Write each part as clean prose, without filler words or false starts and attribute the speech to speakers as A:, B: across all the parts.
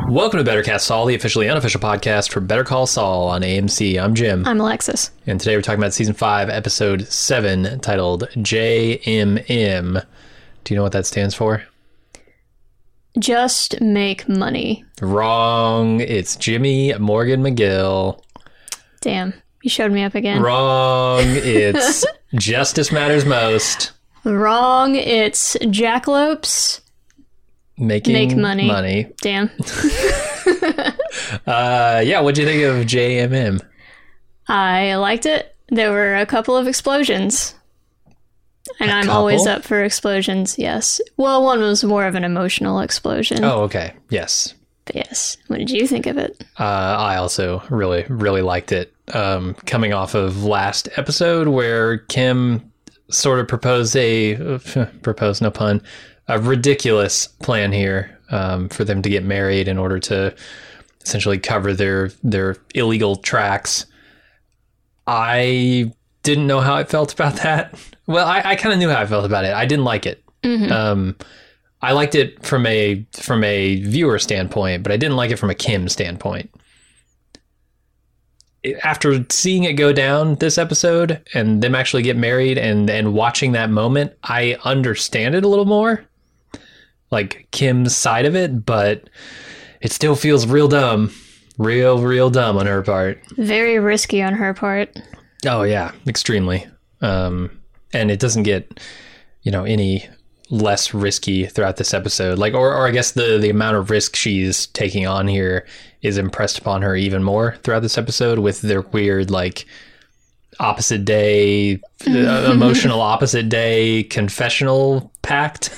A: Welcome to Better Cast Saul, the officially unofficial podcast for Better Call Saul on AMC. I'm Jim.
B: I'm Alexis.
A: And today we're talking about Season 5, Episode 7, titled JMM. Do you know what that stands for?
B: Just make money.
A: Wrong. It's Jimmy Morgan McGill.
B: Damn. You showed me up again.
A: Wrong. It's Justice Matters Most.
B: Wrong. It's Jackalopes. Make money. Damn.
A: Yeah, what'd you think of JMM?
B: I liked it. There were a couple of explosions. And I'm always up for explosions, yes. Well, one was more of an emotional explosion.
A: Oh, okay. Yes.
B: But yes. What did you think of it?
A: I also really liked it. Coming off of last episode where Kim sort of proposed no pun, a ridiculous plan here for them to get married in order to essentially cover their illegal tracks. I didn't know how I felt about that. Well, I kind of knew how I felt about it. I didn't like it. Mm-hmm. I liked it from a viewer standpoint, but I didn't like it from a Kim standpoint. After seeing it go down this episode and them actually get married and watching that moment, I understand it a little more. Like Kim's side of it, but it still feels real dumb. Real dumb on her part.
B: Very risky on her part.
A: Oh, yeah. Extremely. And it doesn't get, any less risky throughout this episode. Like, or I guess the amount of risk she's taking on here is impressed upon her even more throughout this episode with their weird, like, opposite day, emotional opposite day confessional pact.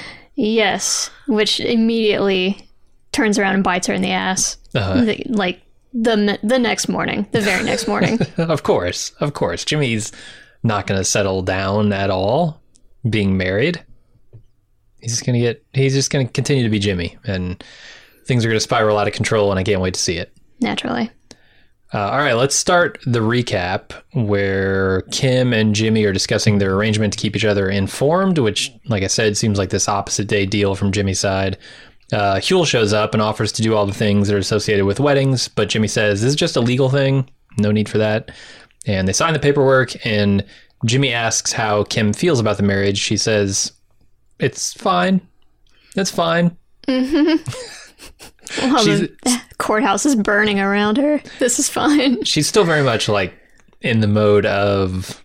B: Yes, which immediately turns around and bites her in the ass. Like the next morning, the very next morning.
A: Of course. Jimmy's not going to settle down at all being married. He's just going to continue to be Jimmy, and things are going to spiral out of control, and I can't wait to see it.
B: Naturally.
A: All right, let's start the recap where Kim and Jimmy are discussing their arrangement to keep each other informed, which, like I said, seems like this opposite day deal from Jimmy's side. Huel shows up and offers to do all the things that are associated with weddings, but Jimmy says, this is just a legal thing. No need for that. And they sign the paperwork, and Jimmy asks how Kim feels about the marriage. She says, it's fine. It's fine. Mm-hmm.
B: Well, the courthouse is burning around her. This is fine.
A: She's still very much like in the mode of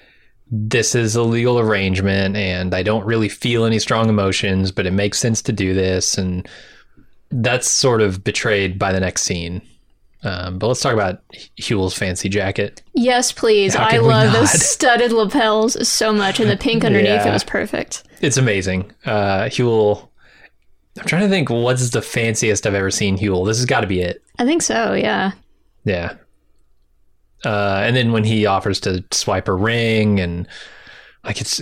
A: this is a legal arrangement and I don't really feel any strong emotions, but it makes sense to do this. And that's sort of betrayed by the next scene. But let's talk about Huel's fancy jacket.
B: Yes, please. I love those studded lapels so much, and the pink underneath, it was perfect. It's
A: amazing. Huel... I'm trying to think what's the fanciest I've ever seen Huel. This has got to be it.
B: I think so, yeah.
A: Yeah. And then when he offers to swipe her ring, and like it's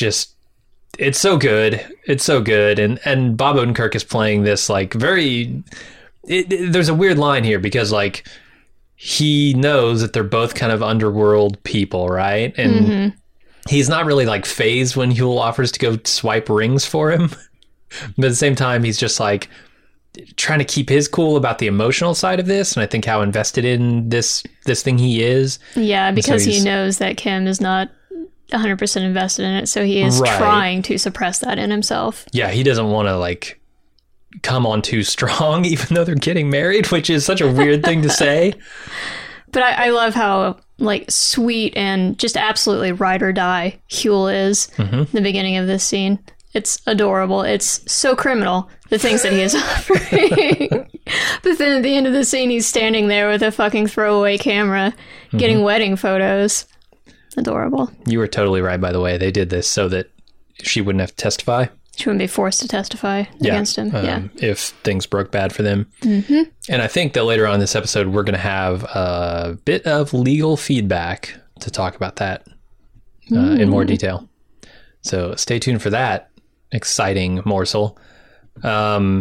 A: so good. It's so good. And Bob Odenkirk is playing this like there's a weird line here because like he knows that they're both kind of underworld people, right? And he's not really like fazed when Huel offers to go swipe rings for him. But at the same time, he's just like trying to keep his cool about the emotional side of this. And I think how invested in this thing he is.
B: Yeah, because he knows that Kim is not 100% invested in it. So he is trying to suppress that in himself.
A: Yeah, he doesn't want to like come on too strong, even though they're getting married, which is such a weird thing to say.
B: But I love how like sweet and just absolutely ride or die Huel is in the beginning of this scene. It's adorable. It's so criminal, the things that he is offering. But then at the end of the scene, he's standing there with a fucking throwaway camera, getting wedding photos. Adorable.
A: You were totally right, by the way. They did this so that she wouldn't have to testify.
B: She wouldn't be forced to testify against him.
A: If things broke bad for them. Mm-hmm. And I think that later on in this episode, we're going to have a bit of legal feedback to talk about that in more detail. So stay tuned for that. Exciting morsel.
B: I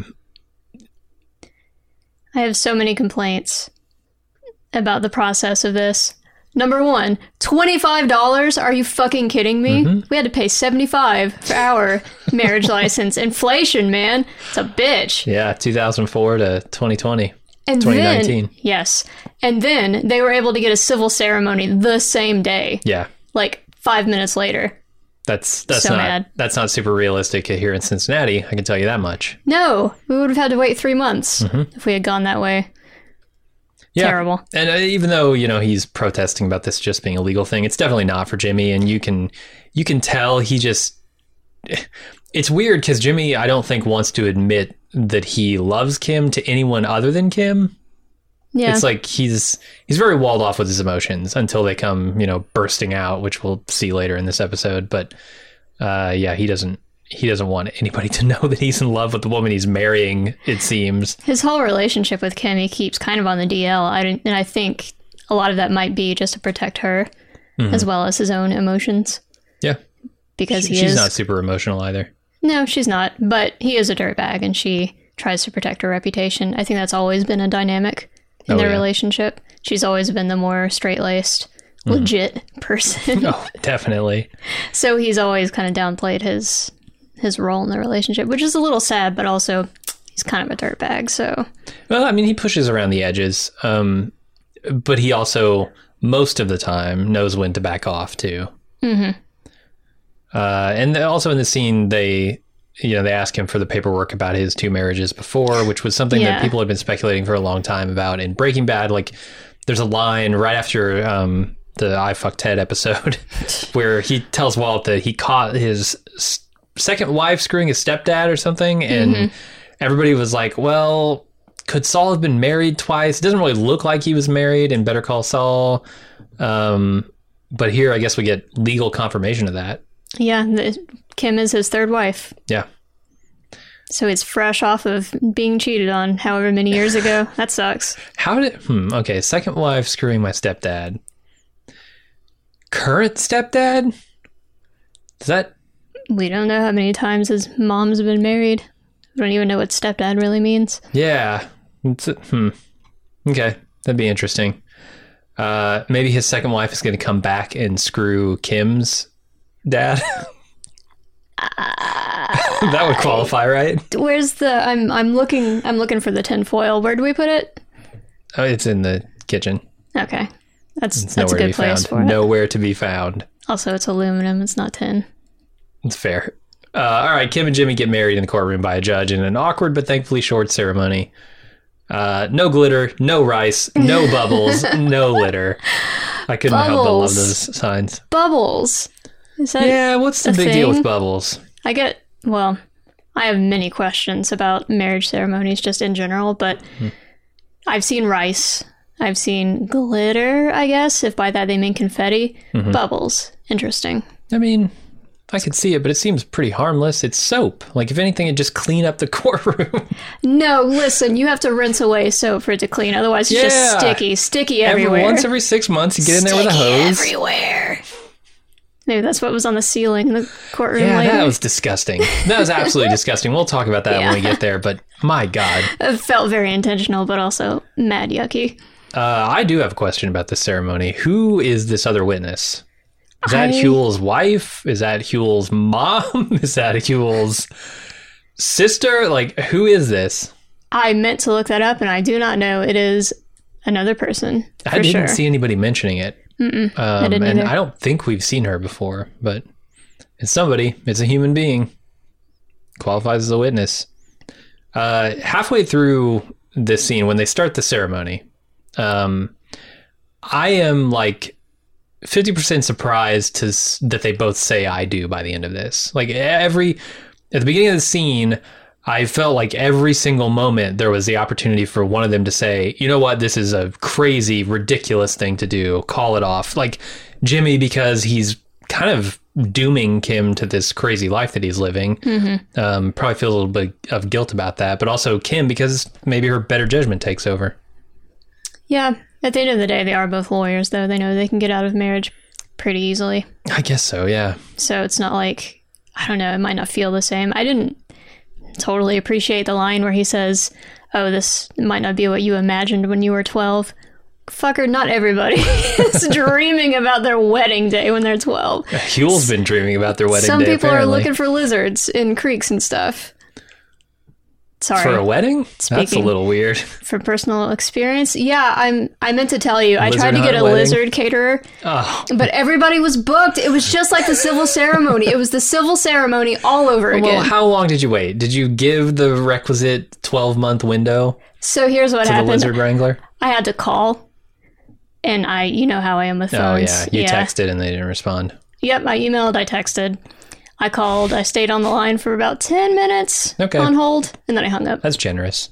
B: have so many complaints about the process of this. Number one, $25? Are you fucking kidding me? We had to pay $75 for our marriage license. Inflation, man. It's a bitch.
A: Yeah, 2004 to 2020.
B: And
A: 2019.
B: Then, yes. And then they were able to get a civil ceremony the same day.
A: Yeah.
B: Like 5 minutes later.
A: That's
B: So
A: not
B: mad.
A: that's not super realistic here in Cincinnati. I can tell you that much.
B: No, we would have had to wait 3 months if we had gone that way.
A: Yeah.
B: Terrible.
A: And even though, he's protesting about this just being a legal thing, it's definitely not for Jimmy. And you can tell he just, it's weird because Jimmy, I don't think wants to admit that he loves Kim to anyone other than Kim.
B: Yeah.
A: It's like he's very walled off with his emotions until they come, bursting out, which we'll see later in this episode. But he doesn't want anybody to know that he's in love with the woman he's marrying, it seems.
B: His whole relationship with Kim, he keeps kind of on the DL. And I think a lot of that might be just to protect her as well as his own emotions.
A: Yeah.
B: Because
A: she's not super emotional either.
B: No, she's not. But he is a dirtbag and she tries to protect her reputation. I think that's always been a dynamic in their relationship. She's always been the more straight-laced, legit person.
A: Oh, definitely.
B: So he's always kind of downplayed his role in the relationship, which is a little sad, but also he's kind of a dirtbag, so...
A: Well, I mean, he pushes around the edges, but he also, most of the time, knows when to back off, too. Mm-hmm. And also in the scene, they ask him for the paperwork about his 2 marriages before, which was something that people had been speculating for a long time about. In Breaking Bad, like, there's a line right after the I Fucked Ted episode where he tells Walt that he caught his second wife screwing his stepdad or something, and everybody was like, well, could Saul have been married twice? It doesn't really look like he was married in Better Call Saul, but here I guess we get legal confirmation of that. Yeah,
B: Kim is his 3rd wife.
A: Yeah.
B: So it's fresh off of being cheated on however many years ago. That sucks.
A: How did okay, second wife screwing my stepdad. Current stepdad? Does that...
B: We don't know how many times his mom's been married. We don't even know what stepdad really means.
A: Yeah. Okay, that'd be interesting. Maybe his second wife is going to come back and screw Kim's dad. That would qualify, right?
B: Where's the... I'm looking for the tinfoil. Where do we put it?
A: Oh, it's in the kitchen.
B: Okay. That's a good place for it.
A: Nowhere to be found.
B: Also, it's aluminum. It's not tin.
A: It's fair. All right, Kim and Jimmy get married in the courtroom by a judge in an awkward but thankfully short ceremony. No glitter, no rice, no bubbles, no litter. I couldn't help but love those signs.
B: Bubbles. Is that
A: what's the big deal with bubbles?
B: I have many questions about marriage ceremonies just in general, but I've seen rice. I've seen glitter, I guess, if by that they mean confetti. Bubbles. Interesting.
A: I mean, I could see it, but it seems pretty harmless. It's soap. Like, if anything, it'd just clean up the courtroom. No,
B: listen, you have to rinse away soap for it to clean. Otherwise, it's just sticky everywhere.
A: Once every 6 months, you get in there with a hose.
B: Everywhere. Maybe that's what was on the ceiling in the courtroom later.
A: That was disgusting. That was absolutely disgusting. We'll talk about that when we get there, but my God.
B: It felt very intentional, but also mad yucky.
A: I do have a question about this ceremony. Who is this other witness? Is that Huell's wife? Is that Huell's mom? Is that Huell's sister? Like, who is this?
B: I meant to look that up, and I do not know. It is another person.
A: I didn't see anybody mentioning it.
B: I didn't either.
A: And I don't think we've seen her before, but it's somebody. It's a human being. Qualifies as a witness. Halfway through this scene, when they start the ceremony, I am like 50% surprised that they both say "I do" by the end of this. Like at the beginning of the scene, I felt like every single moment there was the opportunity for one of them to say, you know what, this is a crazy, ridiculous thing to do. Call it off. Like Jimmy, because he's kind of dooming Kim to this crazy life that he's living. Probably feels a little bit of guilt about that. But also Kim, because maybe her better judgment takes over. Yeah.
B: At the end of the day, they are both lawyers, though. They know they can get out of marriage pretty easily.
A: I guess so, yeah.
B: So it's not like, I don't know, it might not feel the same. I didn't totally appreciate the line where he says, oh, this might not be what you imagined when you were 12. fucker, not everybody is dreaming about their wedding day when they're 12.
A: Huel's been dreaming about their wedding
B: Some
A: day,
B: people
A: apparently.
B: are looking for lizards in creeks and stuff. Sorry.
A: For a wedding? That's a
B: Speaking
A: little weird.
B: For personal experience. Yeah, I meant to tell you. I
A: Lizard
B: tried to get
A: hunt
B: a
A: wedding?
B: lizard caterer,
A: Oh.
B: but everybody was booked. It was just like the civil ceremony. It was the civil ceremony all over again.
A: Well, how long did you wait? Did you give the requisite 12-month window
B: So here's what
A: to the
B: happened.
A: lizard wrangler?
B: I had to call, and you know how I am with phones.
A: Oh, yeah. You texted and they didn't respond.
B: Yep, I emailed, I texted. I called, I stayed on the line for about 10 minutes
A: Okay.
B: on hold, and then I hung up.
A: That's generous.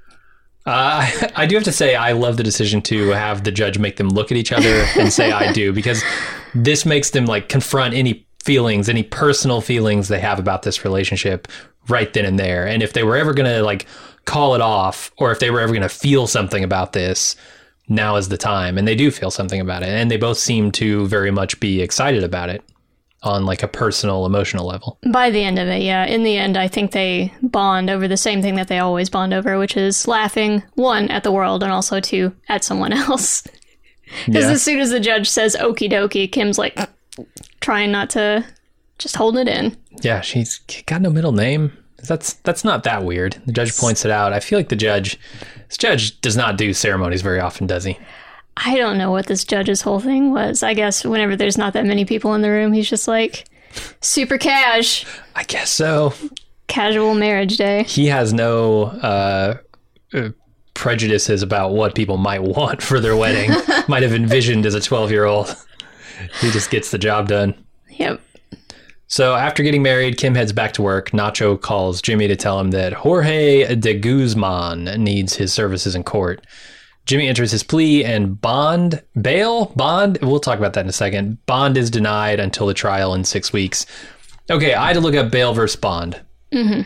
A: I do have to say, I love the decision to have the judge make them look at each other and say, I do, because this makes them like confront any feelings, any personal feelings they have about this relationship right then and there. And if they were ever going to like call it off, or if they were ever going to feel something about this, now is the time. And they do feel something about it. And they both seem to very much be excited about it on like a personal, emotional level.
B: By the end of it, yeah. In the end, I think they bond over the same thing that they always bond over, which is laughing, one, at the world, and also, two, at someone else. Because
A: Yeah.
B: as soon as the judge says okie dokie, Kim's like trying not to, just holding it in.
A: Yeah, she's got no middle name. That's not that weird. The judge points it out. I feel like this judge does not do ceremonies very often, does he?
B: I don't know what this judge's whole thing was. I guess whenever there's not that many people in the room, he's just like, super cash,
A: I guess so.
B: casual marriage day.
A: He has no prejudices about what people might want for their wedding. Might have envisioned as a 12-year-old. He just gets the job done.
B: Yep.
A: So after getting married, Kim heads back to work. Nacho calls Jimmy to tell him that Jorge de Guzman needs his services in court. Jimmy enters his plea and bond, we'll talk about that in a second. Bond is denied until the trial in 6 weeks. Okay, I had to look up bail versus bond.
B: Mm-hmm.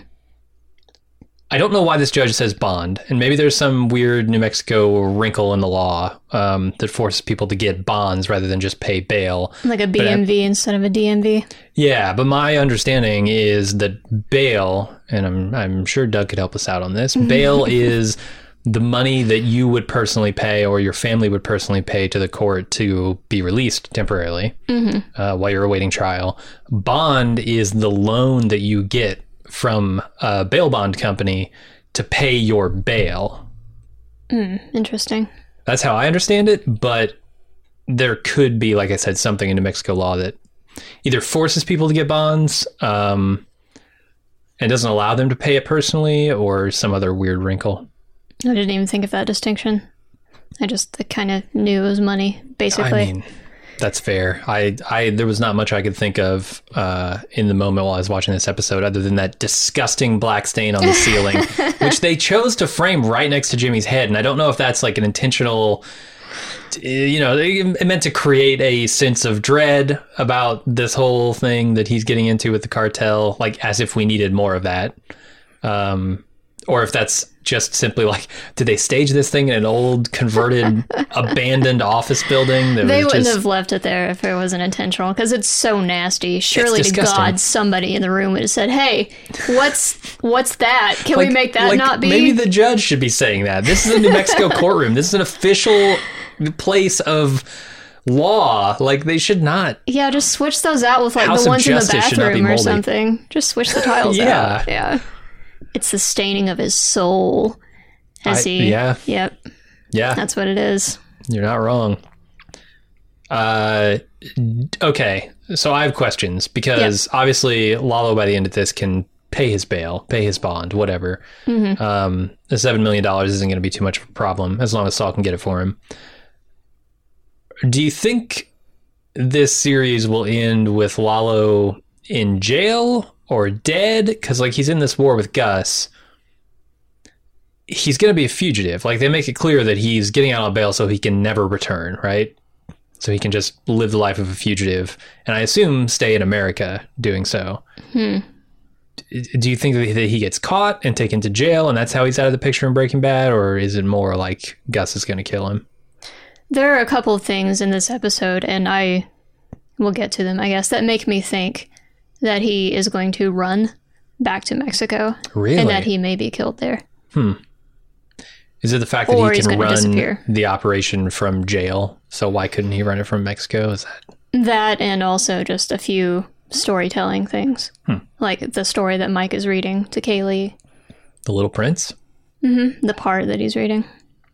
A: I don't know why this judge says bond, and maybe there's some weird New Mexico wrinkle in the law that forces people to get bonds rather than just pay bail.
B: Like a BMV instead of a DMV.
A: Yeah, but my understanding is that bail, and I'm sure Doug could help us out on this, bail is the money that you would personally pay or your family would personally pay to the court to be released temporarily while you're awaiting trial. Bond is the loan that you get from a bail bond company to pay your bail.
B: Interesting.
A: That's how I understand it, but there could be, like I said, something in New Mexico law that either forces people to get bonds and doesn't allow them to pay it personally, or some other weird wrinkle.
B: I didn't even think of that distinction. I just kind of knew it was money, basically.
A: I mean, that's fair. There was not much I could think of in the moment while I was watching this episode, other than that disgusting black stain on the ceiling, which they chose to frame right next to Jimmy's head. And I don't know if that's like an intentional, it meant to create a sense of dread about this whole thing that he's getting into with the cartel, like as if we needed more of that. Or if that's just simply like, did they stage this thing in an old, converted, abandoned office building?
B: They wouldn't have left it there if it wasn't intentional, because it's so nasty. Surely to God, somebody in the room would have said, hey, what's that? Can we make that not be?
A: Maybe the judge should be saying that. This is a New Mexico courtroom. This is an official place of law. Like, they should not.
B: Yeah, just switch those out with like
A: House
B: the
A: of
B: ones in the
A: Justice should not be
B: bathroom or
A: moldy.
B: something. Just switch the tiles
A: Yeah.
B: out. Yeah. It's the staining of his soul.
A: Yeah.
B: Yep.
A: Yeah.
B: That's what it is.
A: You're not wrong. Okay, so I have questions, because obviously Lalo by the end of this can pay his bail, pay his bond, whatever. The $7 million isn't going to be too much of a problem as long as Saul can get it for him. Do you think this series will end with Lalo in jail or dead? Because like he's in this war with Gus. He's going to be a fugitive. Like, they make it clear that he's getting out on bail so he can never return, right? So he can just live the life of a fugitive, and I assume stay in America doing so. Do you think that he gets caught and taken to jail, and that's how he's out of the picture in Breaking Bad, or is it more like Gus is going to kill him?
B: There are a couple of things in this episode, and I will get to them, I guess, that make me think that he is going to run back to Mexico.
A: Really?
B: And that he may be killed there.
A: Is it the fact that
B: Or
A: he
B: he's
A: can
B: gonna
A: run
B: disappear.
A: the operation from jail? So why couldn't he run it from Mexico? Is that
B: That and also just a few storytelling things. Like the story that Mike is reading to Kaylee,
A: The Little Prince?
B: the part that he's reading.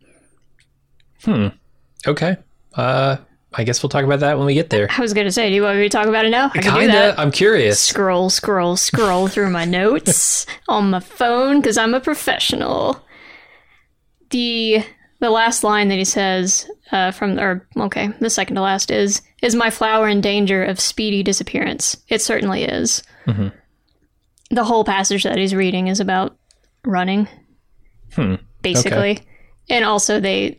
A: Okay. I guess we'll talk about that when we get there.
B: I was going to say, do you want me to talk about it now? I can do
A: Kinda.
B: that.
A: I'm curious.
B: Scroll through my notes on my phone because I'm a professional. The last line that he says the second to last is my flower in danger of speedy disappearance? It certainly is.
A: Mm-hmm.
B: The whole passage that he's reading is about running, basically.
A: Okay.
B: And also the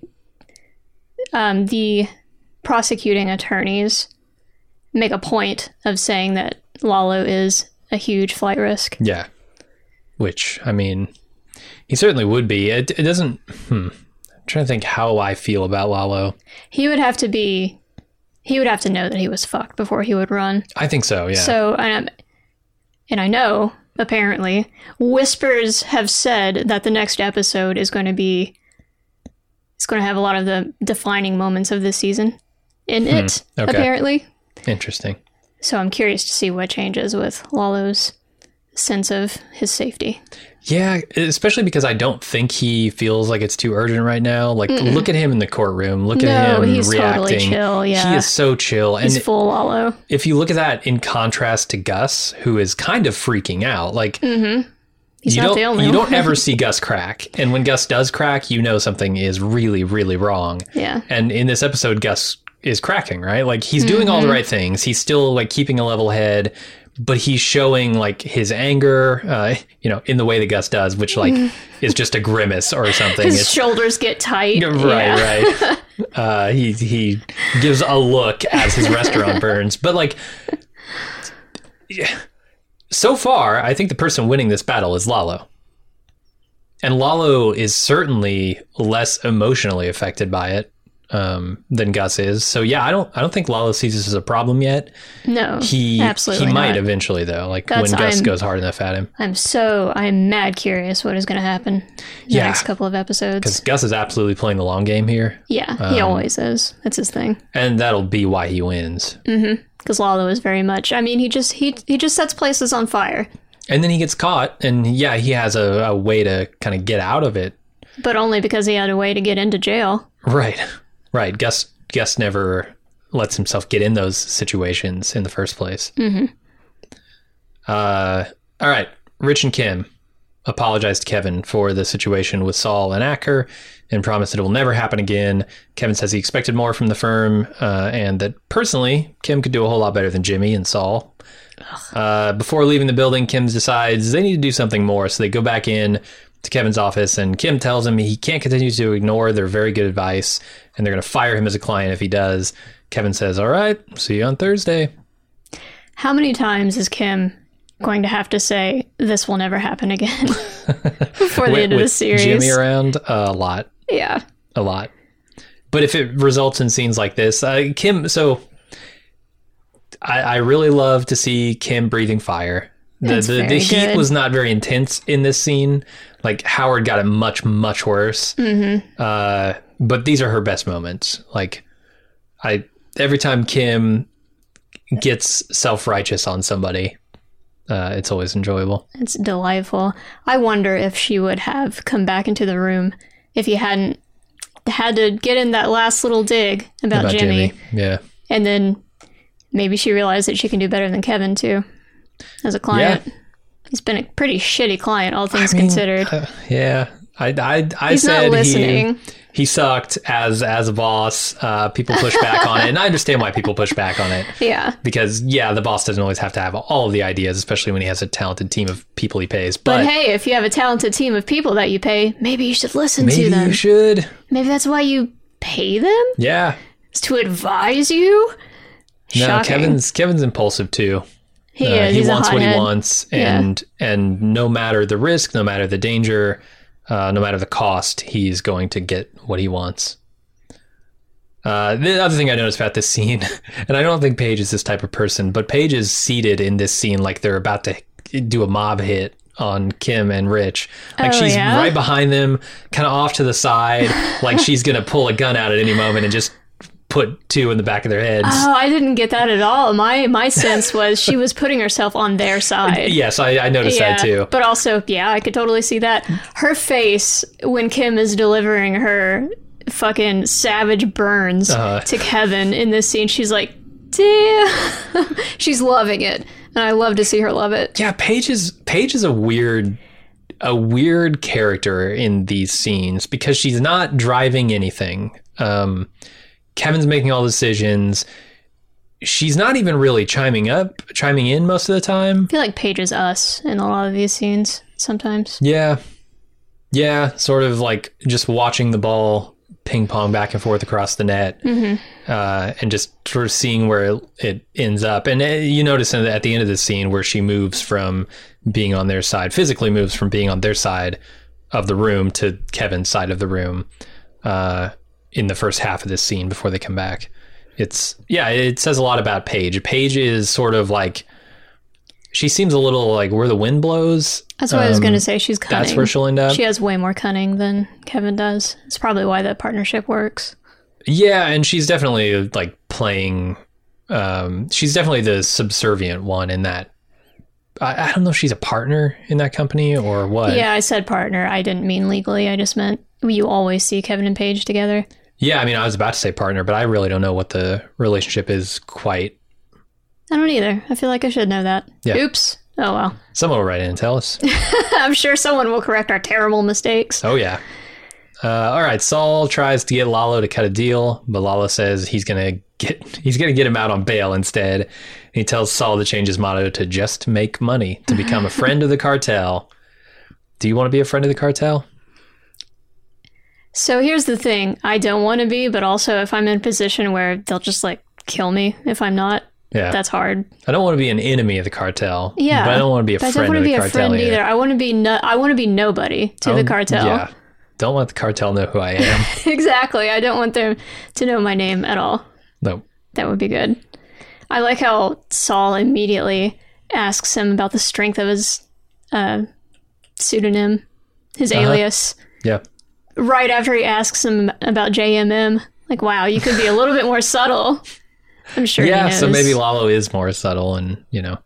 B: prosecuting attorneys make a point of saying that Lalo is a huge flight risk.
A: Yeah. Which, I mean, he certainly would be. It doesn't... I'm trying to think how I feel about Lalo.
B: He would have to know that he was fucked before he would run.
A: I think so, yeah.
B: So, and I know, apparently, whispers have said that the next episode is going to have a lot of the defining moments of this season in it,
A: Okay.
B: apparently.
A: Interesting.
B: So I'm curious to see what changes with Lalo's sense of his safety.
A: Yeah, especially because I don't think he feels like it's too urgent right now. Like, look at him in the courtroom. Look at him
B: he's
A: reacting.
B: totally chill, yeah.
A: He is so chill.
B: He's
A: And
B: full Lalo.
A: if you look at that in contrast to Gus, who is kind of freaking out, like,
B: He's not the only
A: you
B: one.
A: don't ever see Gus crack. And when Gus does crack, you know something is really, really wrong.
B: Yeah.
A: And in this episode, Gus is cracking, right? Like, he's doing all the right things. He's still, like, keeping a level head, but he's showing, like, his anger, in the way that Gus does, which, like, is just a grimace or something.
B: His shoulders get tight.
A: Right. He gives a look as his restaurant burns. But, like, so far, I think the person winning this battle is Lalo. And Lalo is certainly less emotionally affected by it than Gus is. So yeah, I don't think Lalo sees this as a problem yet.
B: No,
A: He
B: absolutely
A: might
B: not.
A: eventually though, like when Gus goes hard enough at him.
B: I'm mad curious what is going to happen in the next couple of episodes.
A: Because Gus is absolutely playing the long game here.
B: Yeah, he always is. That's his thing.
A: And that'll be why he wins.
B: Because Lalo is very much. I mean, he just sets places on fire,
A: And then he gets caught, and yeah, he has a way to kind of get out of it.
B: but only because he had a way to get into jail.
A: Right. Gus never lets himself get in those situations in the first place. All right. Rich and Kim apologize to Kevin for the situation with Saul and Acker and promise that it will never happen again. Kevin says he expected more from the firm and that personally, Kim could do a whole lot better than Jimmy and Saul. Before leaving the building, Kim decides they need to do something more. So they go back in to Kevin's office and Kim tells him he can't continue to ignore their very good advice and they're going to fire him as a client if he does. Kevin says, all right, see you on Thursday.
B: How many times is Kim going to have to say, this will never happen again before the end of the series?
A: Jimmy around? A lot.
B: Yeah.
A: A lot. But if it results in scenes like this, Kim, so I really love to see Kim breathing fire. The heat
B: good.
A: was not very intense in this scene. Like Howard got it much, much worse. But these are her best moments. Like every time Kim gets self-righteous on somebody, it's always enjoyable.
B: It's delightful. I wonder if she would have come back into the room if he hadn't had to get in that last little dig about Jimmy.
A: Yeah.
B: And then maybe she realized that she can do better than Kevin, too, as a client.
A: Yeah.
B: He's been a pretty shitty client, all things considered.
A: Yeah. I
B: He's
A: said
B: not listening.
A: he sucked as a boss. People push back on it. And I understand why people push back on it.
B: Yeah.
A: Because, yeah, the boss doesn't always have to have all of the ideas, especially when he has a talented team of people he pays.
B: But hey, if you have a talented team of people that you pay, maybe you should listen to
A: maybe
B: them.
A: you should.
B: Maybe that's why you pay them?
A: Yeah.
B: Is to advise you?
A: No,
B: Shocking.
A: Kevin's impulsive too.
B: He is.
A: He
B: He's
A: wants
B: a
A: what he
B: hothead.
A: wants, and no matter the risk, no matter the danger, no matter the cost, he's going to get what he wants. The other thing I noticed about this scene, and I don't think Paige is this type of person, but Paige is seated in this scene like they're about to do a mob hit on Kim and Rich. Like
B: Oh,
A: she's
B: yeah?
A: right behind them, kind of off to the side, like she's gonna pull a gun out at any moment and just put two in the back of their heads.
B: Oh, I didn't get that at all. My sense was she was putting herself on their side.
A: Yes, I noticed that too.
B: But also, yeah, I could totally see that. Her face when Kim is delivering her fucking savage burns to Kevin in this scene, she's like, damn. She's loving it. And I love to see her love it.
A: Yeah, Paige is a weird character in these scenes because she's not driving anything. Kevin's making all the decisions. She's not even really chiming in most of the time.
B: I feel like Paige is us in a lot of these scenes sometimes.
A: Yeah, sort of like just watching the ball ping pong back and forth across the net, and just sort of seeing where it ends up. And you notice at the end of the scene where she moves from being on their side, physically moves from being on their side of the room to Kevin's side of the room in the first half of this scene before they come back. It says a lot about Paige. Paige is sort of like, she seems a little like where the wind blows.
B: That's what I was going to say. She's cunning.
A: That's where she'll end up.
B: She has way more cunning than Kevin does. It's probably why that partnership works.
A: Yeah, and she's definitely like playing. She's definitely the subservient one in that. I don't know if she's a partner in that company or what.
B: Yeah, I said partner. I didn't mean legally. I just meant you always see Kevin and Paige together.
A: Yeah, I mean, I was about to say partner, but I really don't know what the relationship is quite.
B: I don't either. I feel like I should know that.
A: Yeah.
B: Oops. Oh, well.
A: Someone will write in and tell us.
B: I'm sure someone will correct our terrible mistakes.
A: Oh, yeah. All right. Saul tries to get Lalo to cut a deal, but Lalo says he's gonna get him out on bail instead. And he tells Saul to change his motto to just make money, to become a friend of the cartel. Do you want to be a friend of the cartel?
B: So here's the thing. I don't want to be, but also if I'm in a position where they'll just like kill me if I'm not, that's hard.
A: I don't want to be an enemy of the cartel.
B: Yeah.
A: But I don't want to be a friend of the cartel.
B: I don't want to be a friend either. I want to be nobody to the cartel.
A: Yeah. Don't let the cartel know who I am.
B: Exactly. I don't want them to know my name at all.
A: No.
B: That would be good. I like how Saul immediately asks him about the strength of his pseudonym, his alias.
A: Yeah.
B: Right after he asks him about JMM. Like, wow, you could be a little bit more subtle. I'm sure he knows.
A: So maybe Lalo is more subtle and,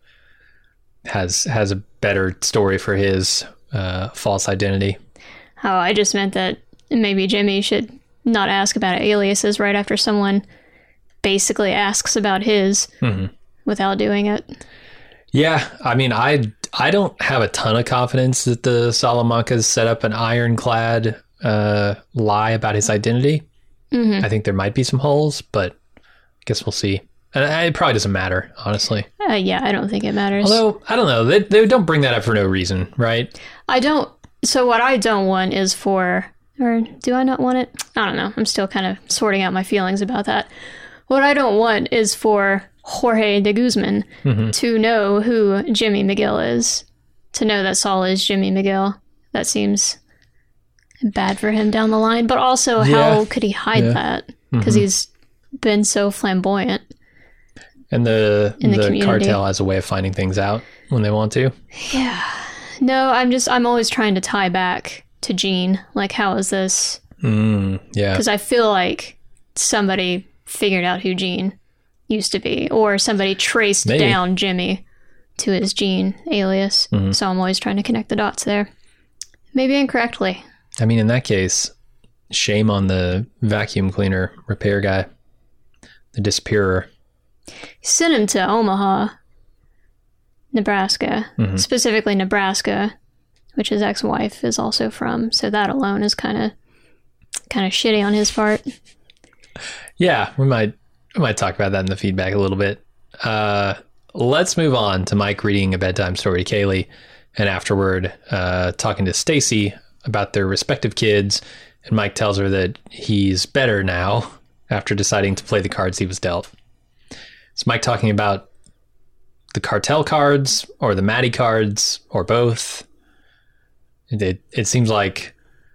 A: has a better story for his false identity.
B: Oh, I just meant that maybe Jimmy should not ask about aliases right after someone basically asks about his without doing it.
A: Yeah, I mean, I don't have a ton of confidence that the Salamancas set up an ironclad lie about his identity. I think there might be some holes, but I guess we'll see. And it probably doesn't matter, honestly.
B: Yeah, I don't think it matters.
A: Although, I don't know. They don't bring that up for no reason, right?
B: I don't. So what I don't want is or do I not want it? I don't know. I'm still kind of sorting out my feelings about that. What I don't want is for Jorge de Guzman to know who Jimmy McGill is, to know that Saul is Jimmy McGill. That seems bad for him down the line. But also, how could he hide that? Because he's been so flamboyant.
A: And the
B: community.
A: cartel has a way of finding things out when they want to.
B: Yeah. No, I'm always trying to tie back to Gene. Like, how is this?
A: Yeah.
B: Because I feel like somebody figured out who Gene used to be, or somebody traced down Jimmy to his Gene alias. So I'm always trying to connect the dots there. Maybe incorrectly.
A: I mean, in that case, shame on the vacuum cleaner repair guy, the disappearer.
B: Sent him to Omaha, Nebraska, specifically Nebraska, which his ex-wife is also from. So that alone is kind of shitty on his part.
A: Yeah, we might talk about that in the feedback a little bit. Let's move on to Mike reading a bedtime story to Kaylee, and afterward talking to Stacy about their respective kids. And Mike tells her that he's better now after deciding to play the cards he was dealt. Is Mike talking about the cartel cards or the Maddie cards or both? It seems like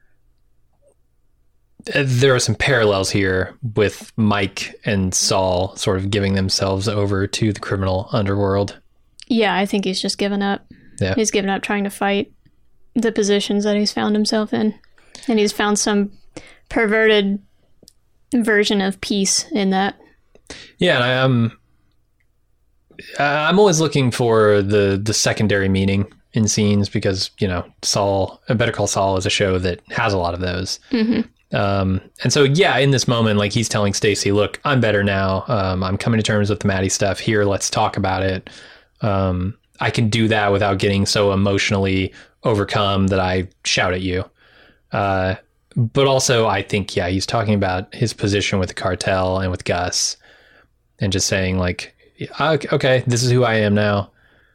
A: there are some parallels here with Mike and Saul sort of giving themselves over to the criminal underworld.
B: Yeah, I think he's just given up.
A: Yeah.
B: He's given up trying to fight the positions that he's found himself in. And he's found some perverted version of peace in that.
A: Yeah, and I'm always looking for the secondary meaning in scenes because, you know, Better Call Saul is a show that has a lot of those. Mm-hmm. And so, yeah, in this moment, like he's telling Stacey, look, I'm better now. I'm coming to terms with the Maddie stuff here. Let's talk about it. I can do that without getting so emotionally overcome that I shout at you. But also I think, yeah, he's talking about his position with the cartel and with Gus and just saying like, okay, this is who I am now.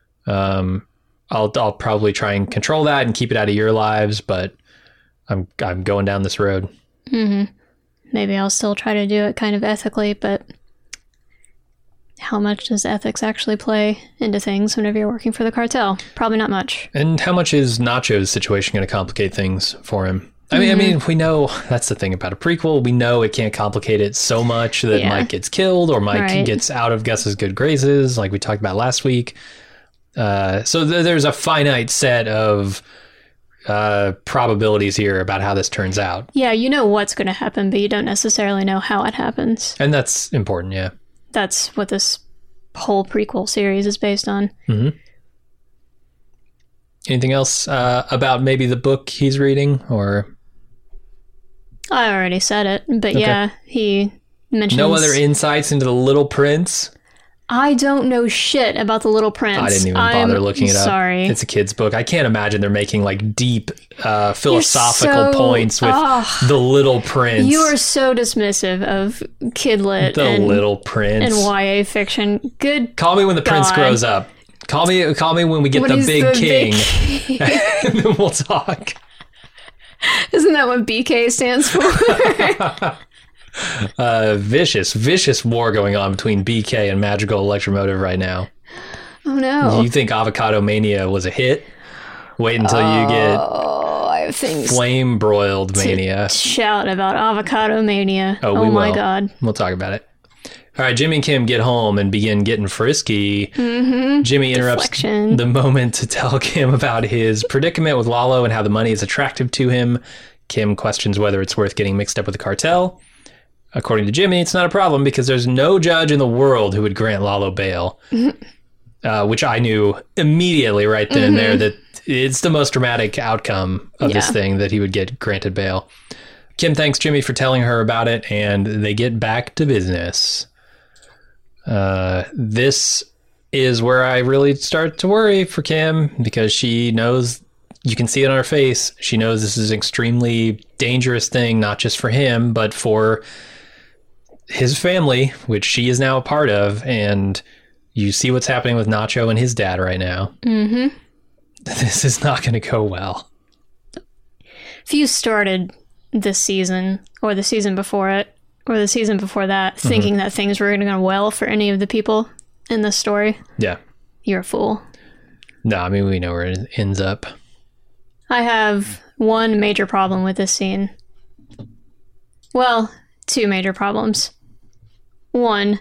A: I'll probably try and control that and keep it out of your lives, but I'm going down this road.
B: Mm-hmm. Maybe I'll still try to do it kind of ethically, but how much does ethics actually play into things whenever you're working for the cartel? Probably not much. And
A: how much is Nacho's situation going to complicate things for him? I mean, we know that's the thing about a prequel. We know it can't complicate it so much that Mike gets killed or Mike gets out of Gus's good graces, like we talked about last week. So there's a finite set of probabilities here about how this turns out.
B: Yeah, you know what's going to happen, but you don't necessarily know how it happens.
A: And that's important, yeah.
B: That's what this whole prequel series is based on.
A: Mm-hmm. Anything else about maybe the book he's reading, or...
B: I already said it, but yeah, he mentions...
A: No other insights into The Little Prince?
B: I don't know shit about The Little Prince.
A: I didn't even bother looking it up.
B: Sorry.
A: It's a kid's book. I can't imagine they're making like deep philosophical points with The Little Prince.
B: You are so dismissive of kidlit
A: The Little Prince.
B: And YA fiction. Good
A: Call me when the prince grows up. Call me when we get the big king. And then we'll talk.
B: Isn't that what BK stands for?
A: Vicious war going on between BK and Magical Electromotive right now.
B: Oh no.
A: You think Avocado Mania was a hit? Wait until you get
B: I have things
A: Flame Broiled Mania.
B: Shout about Avocado Mania.
A: Oh
B: my God.
A: We'll talk about it. All right, Jimmy and Kim get home and begin getting frisky. Mm-hmm. Jimmy interrupts the moment to tell Kim about his predicament with Lalo and how the money is attractive to him. Kim questions whether it's worth getting mixed up with the cartel. According to Jimmy, it's not a problem because there's no judge in the world who would grant Lalo bail, which I knew immediately right then and there that it's the most dramatic outcome of this thing that he would get granted bail. Kim thanks Jimmy for telling her about it, and they get back to business. This is where I really start to worry for Kim because she knows, you can see it on her face, she knows this is an extremely dangerous thing, not just for him, but for his family, which she is now a part of, and you see what's happening with Nacho and his dad right now. Mm-hmm. This is not going to go well.
B: If you started this season, or the season before it, or the season before that, thinking that things were going to go well for any of the people in this story, you're a fool.
A: No, I mean, we know where it ends up.
B: I have one major problem with this scene. Well, two major problems. One,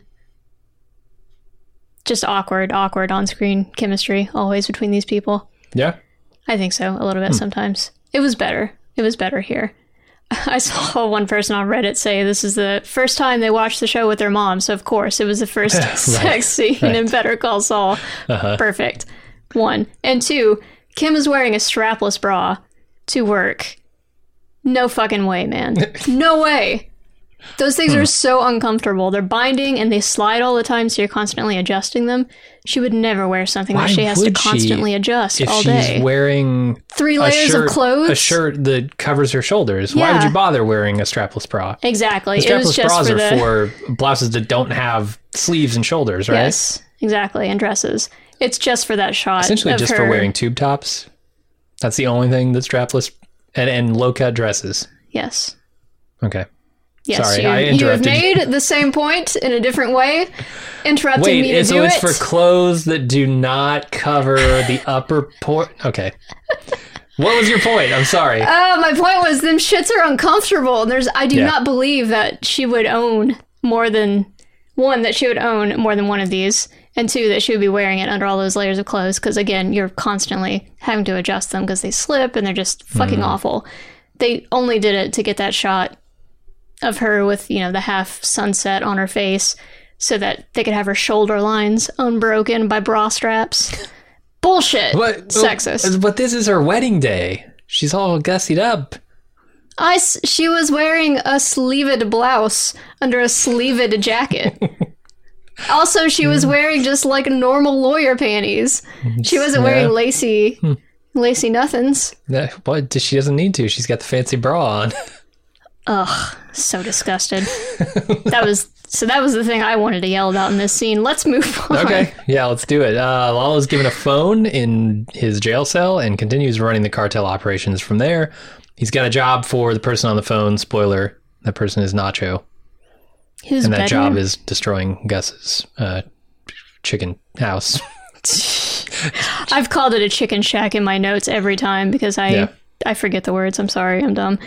B: just awkward on-screen chemistry always between these people.
A: Yeah?
B: I think so, a little bit sometimes. It was better here. I saw one person on Reddit say this is the first time they watched the show with their mom, so of course it was the first sex scene in Better Call Saul. Perfect. One. And two, Kim is wearing a strapless bra to work. No fucking way, man. No way. Those things are so uncomfortable. They're binding and they slide all the time, so you're constantly adjusting them. She would never wear something that she has to constantly adjust all day.
A: If she's wearing
B: 3 layers of clothes?
A: A shirt that covers her shoulders. Why would you bother wearing a strapless bra?
B: Exactly.
A: The strapless bras are for blouses that don't have sleeves and shoulders, right?
B: Yes, exactly, and dresses. It's just for that shot.
A: Essentially just for wearing tube tops. That's the only thing that's strapless. And low-cut dresses.
B: Yes.
A: Okay.
B: Yes,
A: sorry, I interrupted
B: you. have made the same point in a different way, interrupting me to do it.
A: Wait, so it's for clothes that do not cover the upper port? Okay. What was your point? I'm sorry.
B: My point was them shits are uncomfortable. I do not believe that she would own more than one of these. And 2, that she would be wearing it under all those layers of clothes. Because again, you're constantly having to adjust them because they slip and they're just fucking awful. They only did it to get that shot of her with, you know, the half sunset on her face so that they could have her shoulder lines unbroken by bra straps. Bullshit.
A: What?
B: Sexist.
A: But this is her wedding day. She's all gussied up.
B: She was wearing a sleeved blouse under a sleeved jacket. Also, she was wearing just like normal lawyer panties. She wasn't wearing lacy nothings.
A: What? She doesn't need to. She's got the fancy bra on.
B: Ugh, so disgusted. That was the thing I wanted to yell about in this scene. Let's move on.
A: Okay, yeah, let's do it. Lalo's given a phone in his jail cell and continues running the cartel operations from there. He's got a job for the person on the phone. Spoiler, that person is Nacho.
B: His
A: and that
B: bedroom?
A: job is destroying Gus's chicken house.
B: I've called it a chicken shack in my notes every time because I forget the words. I'm sorry, I'm dumb.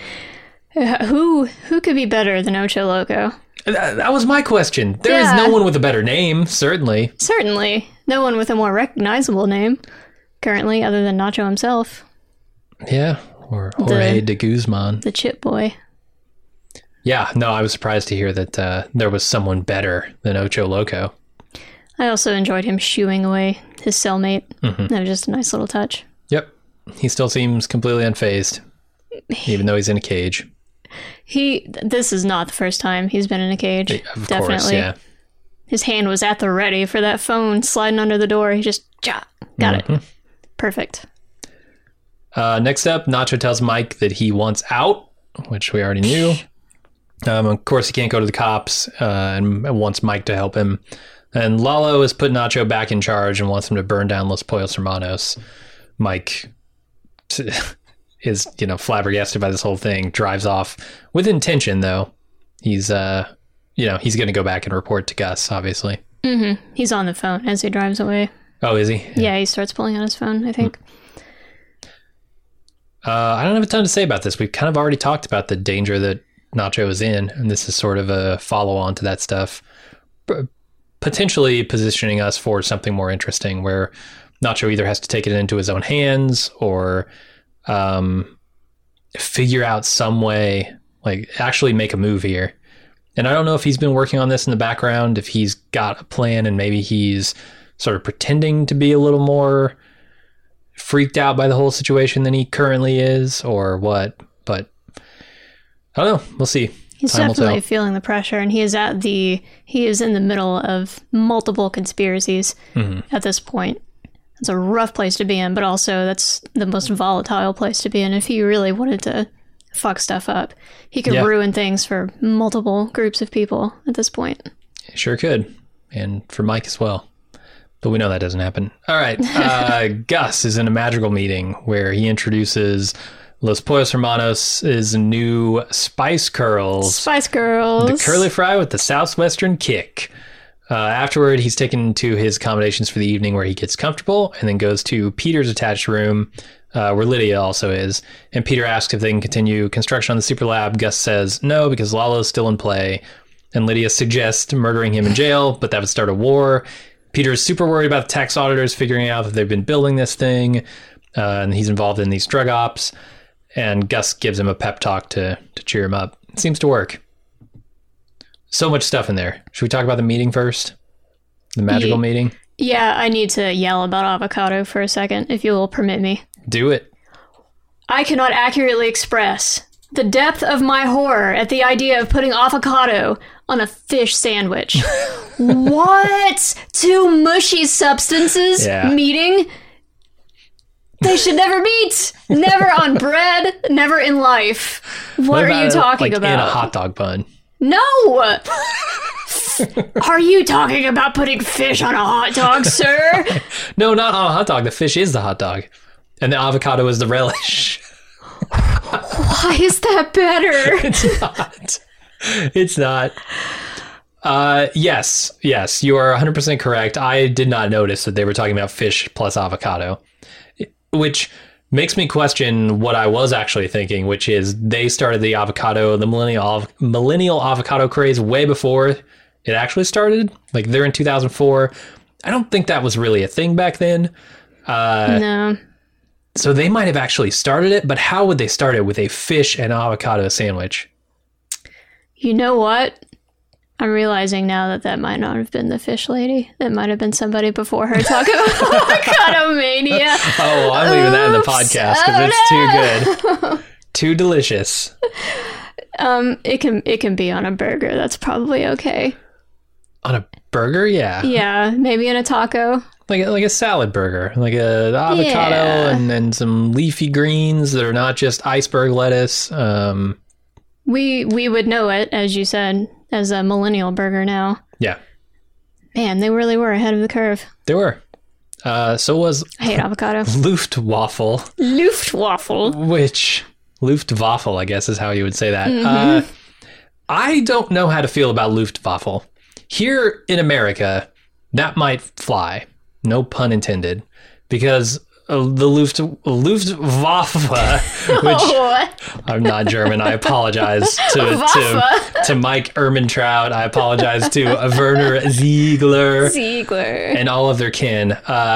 B: Who could be better than Ocho Loco?
A: That was my question. There is no one with a better name, certainly.
B: Certainly. No one with a more recognizable name currently other than Nacho himself.
A: Yeah, or Jorge de Guzman.
B: The chip boy.
A: Yeah, no, I was surprised to hear that there was someone better than Ocho Loco.
B: I also enjoyed him shooing away his cellmate. That was just a nice little touch.
A: Yep. He still seems completely unfazed, even though he's in a cage.
B: This is not the first time he's been in a cage.
A: Of
B: Definitely.
A: course, yeah.
B: His hand was at the ready for that phone sliding under the door. He just got it. Perfect.
A: Next up, Nacho tells Mike that he wants out, which we already knew. Of course, he can't go to the cops and wants Mike to help him. And Lalo has put Nacho back in charge and wants him to burn down Los Pollos Hermanos. Mike is, flabbergasted by this whole thing, drives off with intention, though. He's, he's going to go back and report to Gus, obviously.
B: Mm-hmm. He's on the phone as he drives away.
A: Oh, is he?
B: Yeah, he starts pulling out his phone, I think.
A: I don't have a ton to say about this. We've kind of already talked about the danger that Nacho is in, and this is sort of a follow-on to that stuff. Potentially positioning us for something more interesting, where Nacho either has to take it into his own hands or figure out some way, like actually make a move here. And I don't know if he's been working on this in the background, if he's got a plan and maybe he's sort of pretending to be a little more freaked out by the whole situation than he currently is, or what. But I don't know. We'll see.
B: He's definitely feeling the pressure, and he is in the middle of multiple conspiracies at this point. It's a rough place to be in, but also that's the most volatile place to be in. If he really wanted to fuck stuff up, he could ruin things for multiple groups of people at this point.
A: Sure could. And for Mike as well. But we know that doesn't happen. All right. Gus is in a magical meeting where he introduces Los Pollos Hermanos' new Spice Curls.
B: Spice Girls.
A: The curly fry with the southwestern kick. Afterward, he's taken to his accommodations for the evening where he gets comfortable and then goes to Peter's attached room where Lydia also is. And Peter asks if they can continue construction on the super lab. Gus says no because Lalo's still in play. And Lydia suggests murdering him in jail, but that would start a war. Peter is super worried about the tax auditors figuring out that they've been building this thing. And he's involved in these drug ops. And Gus gives him a pep talk to cheer him up. It seems to work. So much stuff in there. Should we talk about the meeting first? The magical meeting?
B: Yeah, I need to yell about avocado for a second, if you will permit me.
A: Do it.
B: I cannot accurately express the depth of my horror at the idea of putting avocado on a fish sandwich. What? Two mushy substances meeting? They should never meet. Never on bread. Never in life. What are you talking about?
A: In a hot dog bun.
B: No! Are you talking about putting fish on a hot dog, sir?
A: No, not on a hot dog. The fish is the hot dog. And the avocado is the relish.
B: Why is that better?
A: It's not. It's not. Yes, you are 100% correct. I did not notice that they were talking about fish plus avocado, which makes me question what I was actually thinking, which is they started the millennial avocado craze way before it actually started. Like they're in 2004. I don't think that was really a thing back then.
B: No.
A: So they might have actually started it, but how would they start it with a fish and avocado sandwich?
B: You know what? I'm realizing now that might not have been the fish lady. That might have been somebody before her talking about avocado mania.
A: Oh, I'm leaving that in the podcast because it's too good. Too delicious.
B: It can be on a burger. That's probably okay.
A: On a burger? Yeah.
B: Yeah, maybe in a taco.
A: Like a salad burger. Like a avocado and some leafy greens that are not just iceberg lettuce.
B: We would know it, as you said, as a millennial burger now.
A: Yeah.
B: Man, they really were ahead of the curve.
A: They were. So was...
B: I hate avocado.
A: Luftwaffle.
B: Luftwaffle.
A: Which... Luftwaffle, I guess, is how you would say that. I don't know how to feel about Luftwaffle. Here in America, that might fly. No pun intended. Because the Luftwaffe, which I'm not German. I apologize to Mike Ehrmantraut. I apologize to Werner Ziegler and all of their kin.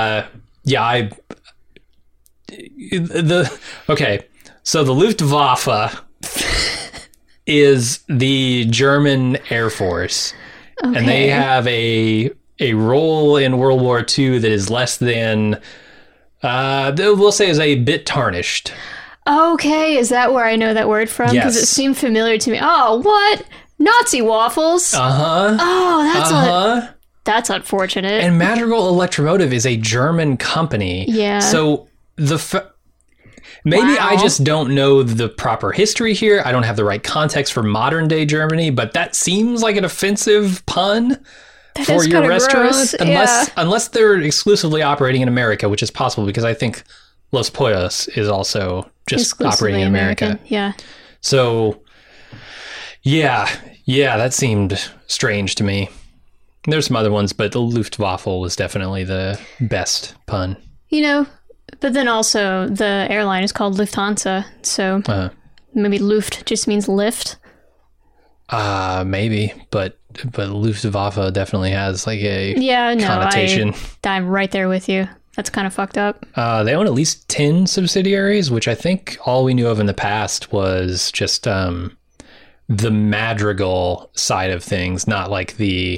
A: Okay. So the Luftwaffe is the German Air Force, and they have a role in World War II that is less than, we'll say, is a bit tarnished.
B: Okay, is that where I know that word from? Because it seemed familiar to me. Oh, what? Nazi waffles?
A: Uh-huh.
B: Oh, that's unfortunate.
A: And Madrigal Electromotive is a German company.
B: Yeah.
A: So maybe I just don't know the proper history here. I don't have the right context for modern day Germany, but that seems like an offensive pun for your restaurant. Unless they're exclusively operating in America, which is possible because I think Los Pollos is also just operating in America.
B: Yeah.
A: So, yeah, that seemed strange to me. There's some other ones, but the Luftwaffle was definitely the best pun.
B: But then also the airline is called Lufthansa, so maybe Luft just means lift.
A: Maybe, but Luftwaffe definitely has like a connotation.
B: I'm right there with you. That's kind of fucked up.
A: They own at least 10 subsidiaries, which I think all we knew of in the past was just the Madrigal side of things, not like the...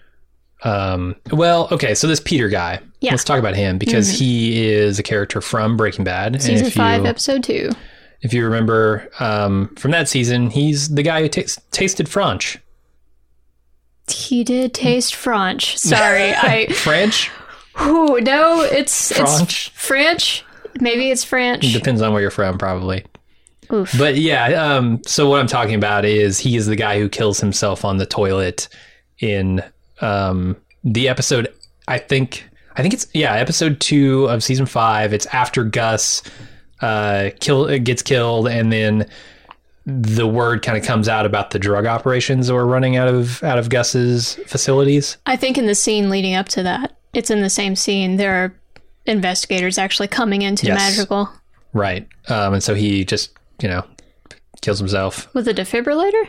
A: so this Peter guy, let's talk about him because he is a character from Breaking Bad.
B: Season 5, episode 2.
A: If you remember, from that season, he's the guy who tasted French.
B: He did taste French. Sorry.
A: French?
B: Ooh, no, it's
A: French.
B: French. Maybe it's French.
A: It depends on where you're from, probably.
B: Oof.
A: But yeah, so what I'm talking about is he is the guy who kills himself on the toilet in... the episode, I think it's episode 2 of season 5. It's after Gus gets killed, and then the word kind of comes out about the drug operations that were running out of Gus's facilities.
B: I think in the scene leading up to that, it's in the same scene. There are investigators actually coming into Madrigal. Right,
A: and so he just kills himself
B: with a defibrillator.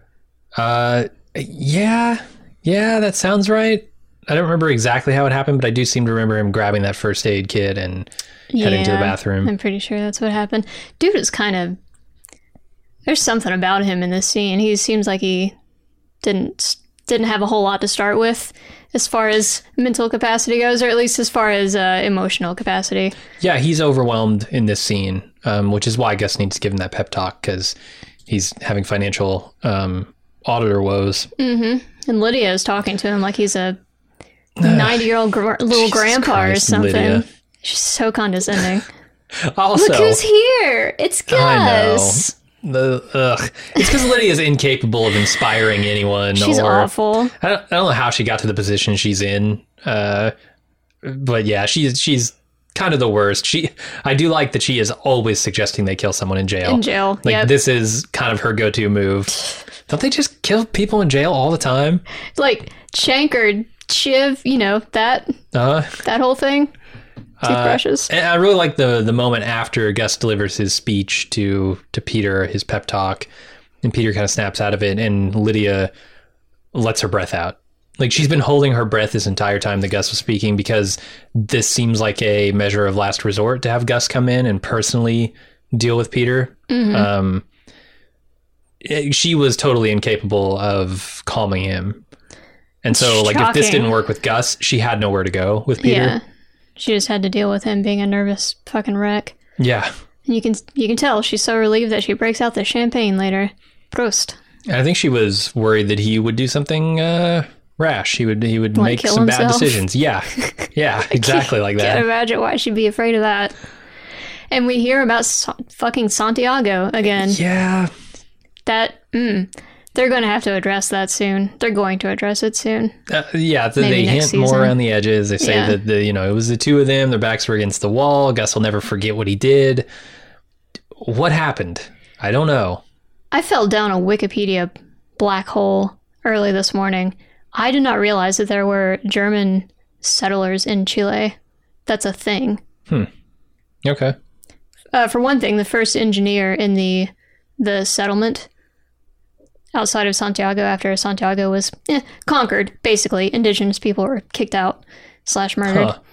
A: Yeah, that sounds right. I don't remember exactly how it happened, but I do seem to remember him grabbing that first aid kit and heading to the bathroom.
B: I'm pretty sure that's what happened. Dude is kind of... There's something about him in this scene. He seems like he didn't have a whole lot to start with as far as mental capacity goes, or at least as far as emotional capacity. Yeah,
A: he's overwhelmed in this scene, which is why Gus needs to give him that pep talk, because he's having financial auditor woes.
B: Mm-hmm. And Lydia is talking to him like he's a 90-year-old little grandpa Christ, or something. Lydia. She's so condescending.
A: Also,
B: look who's here! It's Gus!
A: I know. It's because Lydia's incapable of inspiring anyone.
B: She's awful.
A: I don't know how she got to the position she's in. But yeah, she's kind of the worst. I do like that she is always suggesting they kill someone in jail. Like, this is kind of her go-to move. Don't they just kill people in jail all the time?
B: Like Shankard, Shiv, that whole thing. Toothbrushes.
A: And I really like the moment after Gus delivers his speech to Peter, his pep talk, and Peter kind of snaps out of it, and Lydia lets her breath out. like she's been holding her breath this entire time that Gus was speaking, because this seems like a measure of last resort to have Gus come in and personally deal with Peter. She was totally incapable of calming him. And so, like, if this didn't work with Gus, she had nowhere to go with Peter.
B: Yeah. She just had to deal with him being a nervous fucking wreck.
A: Yeah.
B: And you can tell she's so relieved that she breaks out the champagne later. Prost.
A: I think she was worried that he would do something rash. He would
B: Like
A: make
B: kill
A: some
B: himself?
A: bad decisions. Yeah. Yeah, exactly like
B: Can't
A: that.
B: imagine why she'd be afraid of that. And we hear about fucking Santiago again.
A: Yeah.
B: They're going to have to address that soon. They're going to address it soon.
A: Yeah,
B: Maybe
A: they
B: next
A: hint more
B: season.
A: around the edges. They say
B: Yeah.
A: that it was the two of them. Their backs were against the wall. Gus will never forget what he did. What happened? I don't know.
B: I fell down a Wikipedia black hole early this morning. I did not realize that there were German settlers in Chile. That's a thing.
A: Okay.
B: For one thing, the first engineer in the settlement outside of Santiago, after Santiago was conquered, basically, indigenous people were kicked out / murdered.
A: Huh.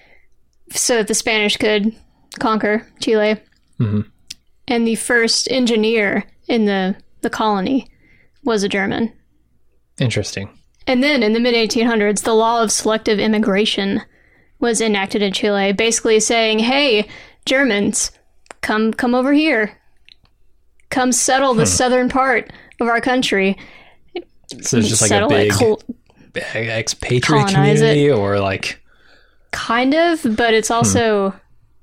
B: So that the Spanish could conquer Chile.
A: Mm-hmm.
B: And the first engineer in the colony was a German.
A: Interesting.
B: And then in the mid-1800s, the law of selective immigration was enacted in Chile, basically saying, hey, Germans, come over here. Come settle the southern part of our country.
A: So it's just like a
B: Settle
A: big
B: it,
A: expatriate
B: colonize
A: community, or like...
B: kind of, but it's also...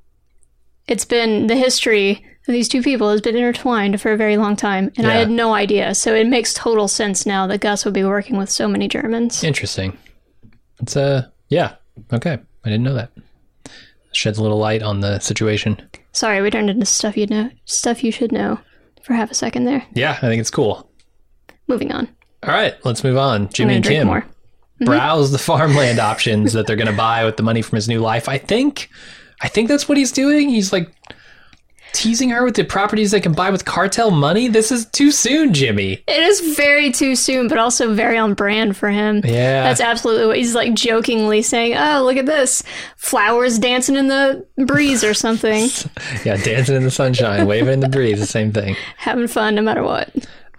B: It's been... The history of these two people has been intertwined for a very long time, and I
A: Yeah.
B: had no idea. So it makes total sense now that Gus would be working with so many Germans.
A: Interesting. It's yeah. Okay. I didn't know that. Sheds a little light on the situation.
B: Sorry, we turned into stuff you should know for half a second there.
A: Yeah, I think it's cool.
B: Moving on.
A: All right, let's move on.
B: I'm
A: Jimmy
B: gonna
A: and
B: drink
A: Kim
B: more.
A: browse the farmland options that they're going to buy with the money from his new life. I think that's what he's doing. He's like teasing her with the properties they can buy with cartel money. This is too soon, Jimmy.
B: It is very too soon, but also very on brand for him.
A: Yeah.
B: That's absolutely what he's like jokingly saying, oh, look at this. Flowers dancing in the breeze or something.
A: Yeah, dancing in the sunshine, waving in the breeze, the same thing.
B: Having fun no matter what.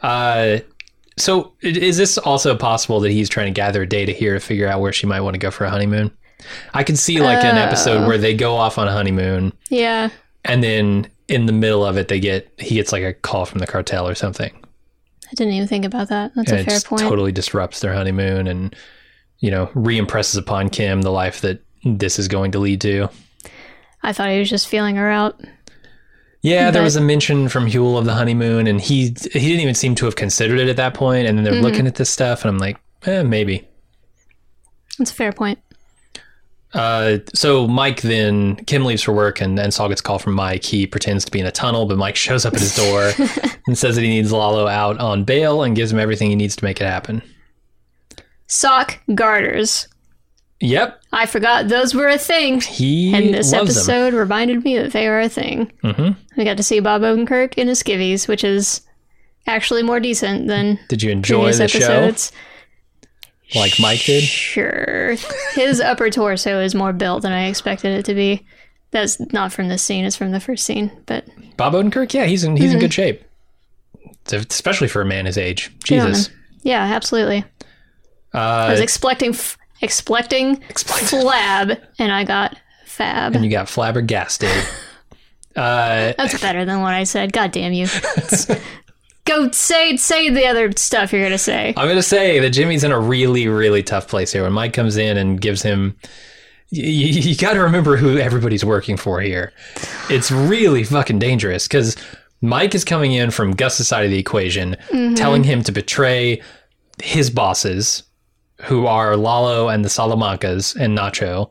A: So is this also possible that he's trying to gather data here to figure out where she might want to go for a honeymoon? I could see like an episode where they go off on a honeymoon,
B: Yeah.
A: and then in the middle of it, he gets like a call from the cartel or something.
B: I didn't even think about that. That's
A: And
B: a
A: it
B: fair
A: just
B: point.
A: totally disrupts their honeymoon and, re-impresses upon Kim the life that this is going to lead to.
B: I thought he was just feeling her out.
A: Yeah, there
B: But-
A: was a mention from Huel of the honeymoon, and he didn't even seem to have considered it at that point. And then they're looking at this stuff, and I'm like, maybe.
B: That's a fair point.
A: So Mike then, Kim leaves for work, and Saul gets a call from Mike. He pretends to be in a tunnel, but Mike shows up at his door and says that he needs Lalo out on bail and gives him everything he needs to make it happen.
B: Sock garters.
A: Yep,
B: I forgot those were a thing.
A: he
B: And this
A: loves them.
B: episode reminded me that they are a thing.
A: Mm-hmm.
B: We got to see Bob Odenkirk in his skivvies, which is actually more decent than
A: Did you enjoy
B: previous
A: the
B: episodes.
A: show like Mike did?
B: Sure. His upper torso is more built than I expected it to be. That's not from this scene, it's from the first scene. But
A: Bob Odenkirk, yeah, he's in
B: Mm-hmm.
A: good shape, especially for a man his age.
B: good on
A: Jesus.
B: him. Yeah, absolutely. I was expecting flab, and I got fab.
A: and you got flabbergasted.
B: That's better than what I said. God damn you. Go say the other stuff you're gonna say.
A: I'm going to say that Jimmy's in a really, really tough place here. When Mike comes in and gives him... You got to remember who everybody's working for here. It's really fucking dangerous, because Mike is coming in from Gus's side of the equation, telling him to betray his bosses, who are Lalo and the Salamancas and Nacho.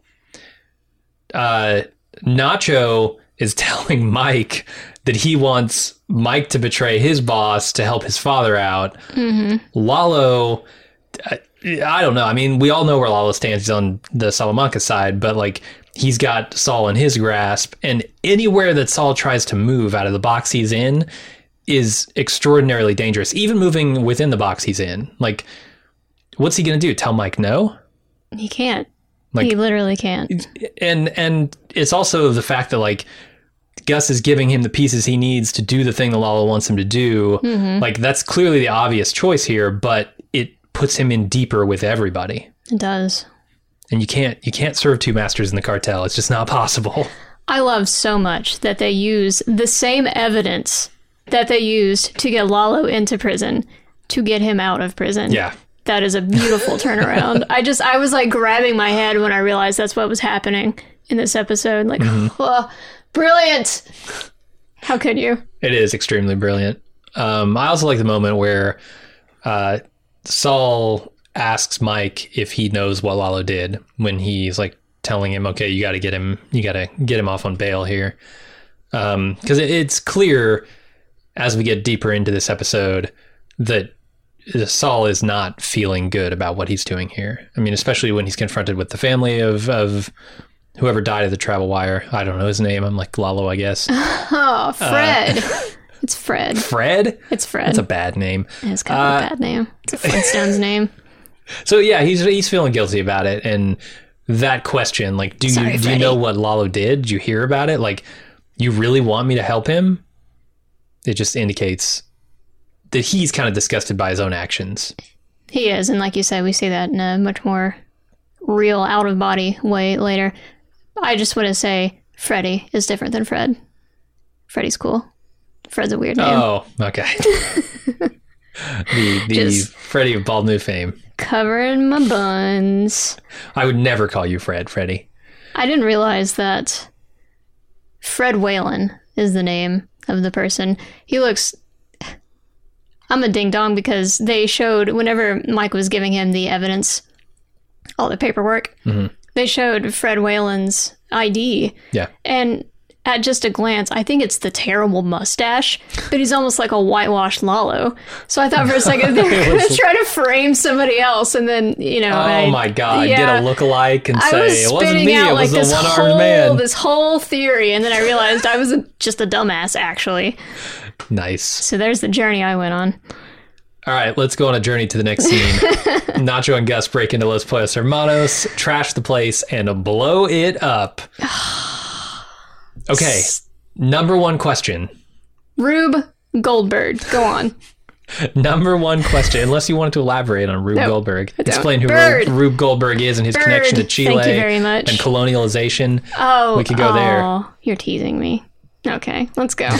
A: Nacho is telling Mike that he wants Mike to betray his boss to help his father out. Lalo, I don't know. I mean, we all know where Lalo stands. He's on the Salamanca side, but like he's got Saul in his grasp, and anywhere that Saul tries to move out of the box he's in is extraordinarily dangerous. Even moving within the box he's in, like what's he going to do? Tell Mike no?
B: He can't.
A: Like,
B: he literally can't.
A: And it's also the fact that like Gus is giving him the pieces he needs to do the thing that Lalo wants him to do. Like that's clearly the obvious choice here, but it puts him in deeper with everybody.
B: It does.
A: And you can't serve two masters in the cartel. It's just not possible.
B: I love so much that they use the same evidence that they used to get Lalo into prison to get him out of prison.
A: Yeah.
B: That is a beautiful turnaround. I was like grabbing my head when I realized that's what was happening in this episode. Like, oh, brilliant. How could you?
A: It is extremely brilliant. I also like the moment where Saul asks Mike if he knows what Lalo did when he's like telling him, okay, you got to get him off on bail here. Because it's clear as we get deeper into this episode that Saul is not feeling good about what he's doing here. I mean, especially when he's confronted with the family of whoever died of the travel wire. I don't know his name. I'm like Lalo, I guess.
B: Oh, Fred. It's Fred.
A: Fred?
B: It's Fred.
A: That's a bad name.
B: It's kind of a bad name. It's a Flintstones name.
A: So yeah, he's feeling guilty about it. And that question, like, do you know what Lalo did? Did you hear about it? Like, you really want me to help him? It just indicates that he's kind of disgusted by his own actions.
B: He is, and like you said, we see that in a much more real, out-of-body way later. I just want to say Freddy is different than Fred. Freddy's cool. Fred's a weird name.
A: Oh, okay. the Freddy of Bald New fame.
B: Covering my buns.
A: I would never call you Freddy.
B: I didn't realize that Fred Whalen is the name of the person. He looks... I'm a ding-dong because they showed, whenever Mike was giving him the evidence, all the paperwork, they showed Fred Whalen's ID.
A: Yeah.
B: And at just a glance, I think it's the terrible mustache, but he's almost like a whitewashed Lalo. So I thought for a second they were going to try to frame somebody else, and then, you know...
A: Oh my God,
B: yeah,
A: get a lookalike and say, it wasn't me, it was the one-armed man.
B: This whole theory, and then I realized I was just a dumbass, actually.
A: Nice.
B: So there's the journey I went on.
A: All right, let's go on a journey to the next scene. Nacho and Gus break into Los Pollos Hermanos, trash the place, and blow it up. Okay, number one question.
B: Rube Goldberg, go on.
A: Number one question, unless you wanted to elaborate on Rube Goldberg. Explain who Rube Goldberg is and his connection to Chile.
B: Thank you very much.
A: And colonialization.
B: Oh,
A: we could go there.
B: You're teasing me. Okay, let's go.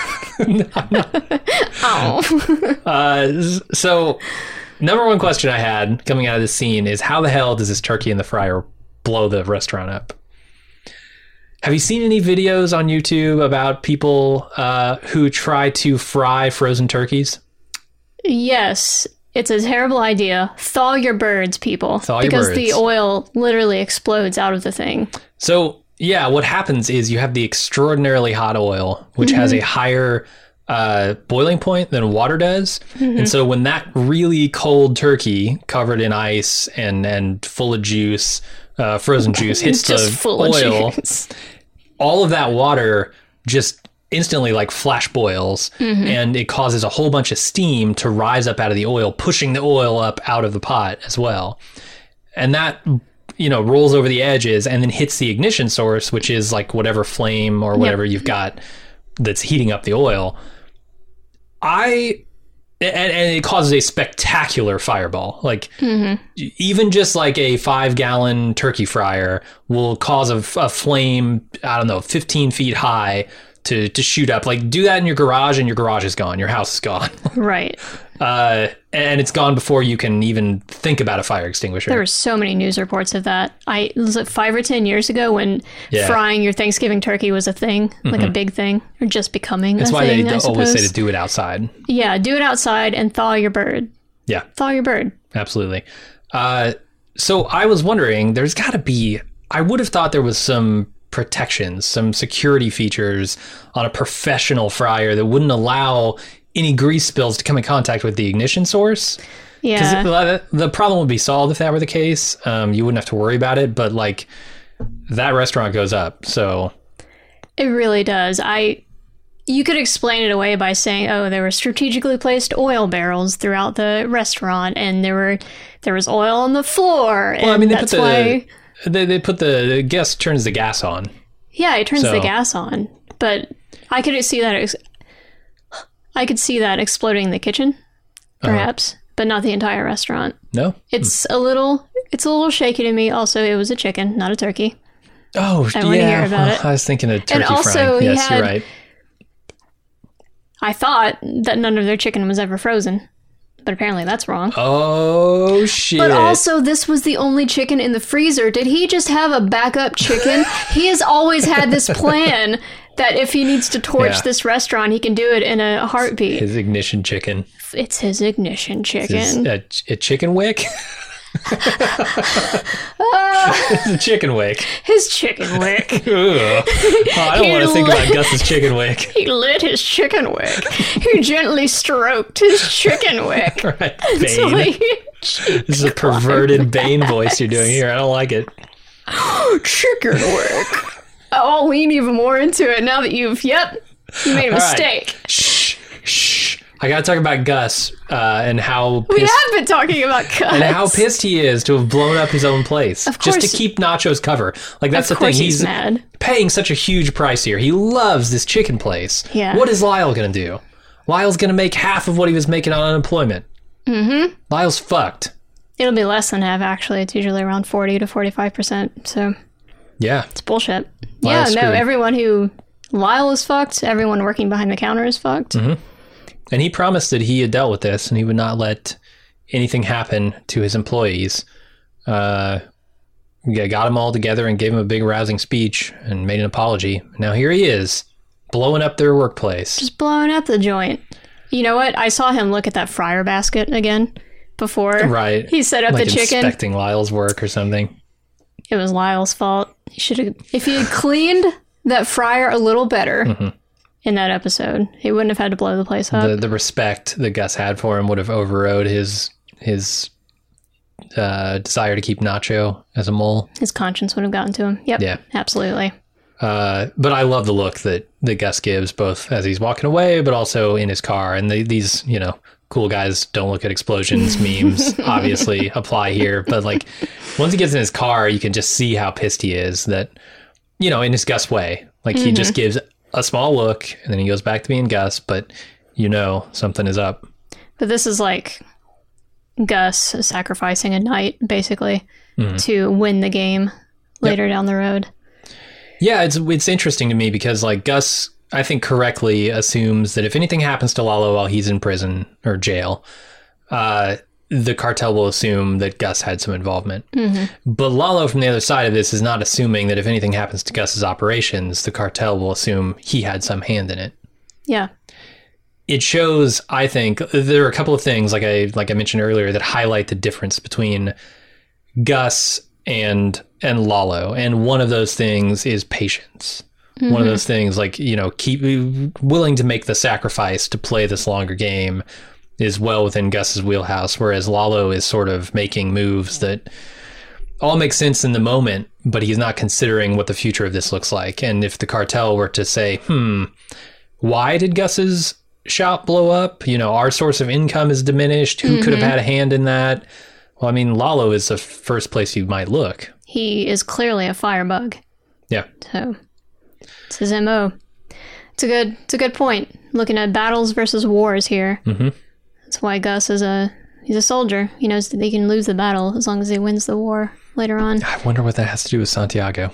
A: So, number one question I had coming out of this scene is, how the hell does this turkey in the fryer blow the restaurant up? Have you seen any videos on YouTube about people who try to fry frozen turkeys?
B: Yes. It's a terrible idea. Thaw your birds, people. Because the oil literally explodes out of the thing. So, yeah, what happens is you have the extraordinarily hot oil, which has a higher boiling point than water does. And so when that really cold turkey covered in ice and full of juice, frozen juice, hits the oil, all of that water just instantly like flash boils, and it causes a whole bunch of steam to rise up out of the oil, pushing the oil up out of the pot as well. And that, you know, rolls over the edges and then hits the ignition source, which is like whatever flame or whatever you've got that's heating up the oil. And it causes a spectacular fireball. Like even just like a 5-gallon turkey fryer will cause a flame, I don't know, 15 feet high to shoot up. Like, do that in your garage and your garage is gone. Your house is gone. Right. And it's gone before you can even think about a fire extinguisher. There were so many news reports of that. It was like 5 or 10 years ago when frying your Thanksgiving turkey was a thing, like a big thing, or just becoming a thing. That's why they always say to do it outside. Yeah, do it outside and thaw your bird. Yeah. Thaw your bird. Absolutely. So I was wondering, there's got to be, I would have thought there was some protections, some security features on a professional fryer that wouldn't allow any grease spills to come in contact with the ignition source. Yeah. Because the problem would be solved if that were the case. You wouldn't have to worry about it, but like that restaurant goes up, so. It really does. you could explain it away by saying, oh, there were strategically placed oil barrels throughout the restaurant, and there was oil on the floor.
A: Well, I mean,
B: that's why
A: they put the guest turns the gas on.
B: Yeah, he turns the gas on, but I could see that. I could see that exploding the kitchen, perhaps, but not the entire restaurant.
A: No,
B: it's a little shaky to me. Also, it was a chicken, not a turkey.
A: Oh,
B: I want to hear about it.
A: I was thinking of turkey
B: and also,
A: frying. Yes, you're right.
B: I thought that none of their chicken was ever frozen, but apparently that's wrong.
A: Oh, shit.
B: But also, this was the only chicken in the freezer. Did he just have a backup chicken? He has always had this plan that if he needs to torch this restaurant, he can do it in a heartbeat.
A: His ignition chicken.
B: It's his ignition chicken.
A: It's a chicken wick? It's a chicken wick.
B: His chicken wick.
A: I don't want to think about Gus's chicken wick.
B: He lit his chicken wick. He gently stroked his chicken wick.
A: Right, Bane. This is a perverted Bane voice you're doing here. I don't like it.
B: Chicken wick. I'll lean even more into it now that you made a mistake.
A: Right. Shh. I gotta talk about Gus and how pissed,
B: we have been talking about Gus
A: and how pissed he is to have blown up his own place just to keep Nacho's cover. Like that's the thing.
B: He's mad.
A: Paying such a huge price here. He loves this chicken place.
B: Yeah.
A: What is Lyle gonna do? Lyle's gonna make half of what he was making on unemployment. Mm-hmm. Lyle's fucked.
B: It'll be less than half actually. It's usually around 40 to 45%. So
A: yeah,
B: it's bullshit.
A: Lyle's screwed.
B: Everyone who Lyle is fucked. Everyone working behind the counter is fucked.
A: Mm-hmm. And he promised that he had dealt with this and he would not let anything happen to his employees. Got them all together and gave them a big rousing speech and made an apology. Now here he is, blowing up their workplace.
B: Just blowing up the joint. You know what? I saw him look at that fryer basket again before.
A: Right.
B: He set up the chicken.
A: Inspecting Lyle's work or something.
B: It was Lyle's fault. He should have. If he had cleaned that fryer a little better in that episode, he wouldn't have had to blow the place up.
A: The respect that Gus had for him would have overrode his desire to keep Nacho as a mole.
B: His conscience would have gotten to him. Yep. Yeah. Absolutely.
A: But I love the look that Gus gives, both as he's walking away, but also in his car. And these, cool guys don't look at explosions memes obviously apply here. But like once he gets in his car, you can just see how pissed he is that, in his Gus way. Like he just gives a small look and then he goes back to being Gus, but something is up. But
B: this is like Gus sacrificing a night basically to win the game later down the road.
A: Yeah, it's interesting to me because like Gus, I think correctly assumes that if anything happens to Lalo while he's in prison or jail, the cartel will assume that Gus had some involvement. But Lalo from the other side of this is not assuming that if anything happens to Gus's operations, the cartel will assume he had some hand in it.
B: Yeah.
A: It shows, I think, there are a couple of things, like I mentioned earlier, that highlight the difference between Gus and Lalo. And one of those things is patience. One of those things, like, keep willing to make the sacrifice to play this longer game is well within Gus's wheelhouse, whereas Lalo is sort of making moves that all make sense in the moment, but he's not considering what the future of this looks like. And if the cartel were to say, why did Gus's shop blow up? Our source of income is diminished. Who could have had a hand in that? Well, I mean, Lalo is the first place you might look.
B: He is clearly a firebug.
A: Yeah.
B: So it's his MO. It's a good point. Looking at battles versus wars here. That's why Gus is he's a soldier. He knows that he can lose the battle as long as he wins the war later on.
A: I wonder what that has to do with Santiago.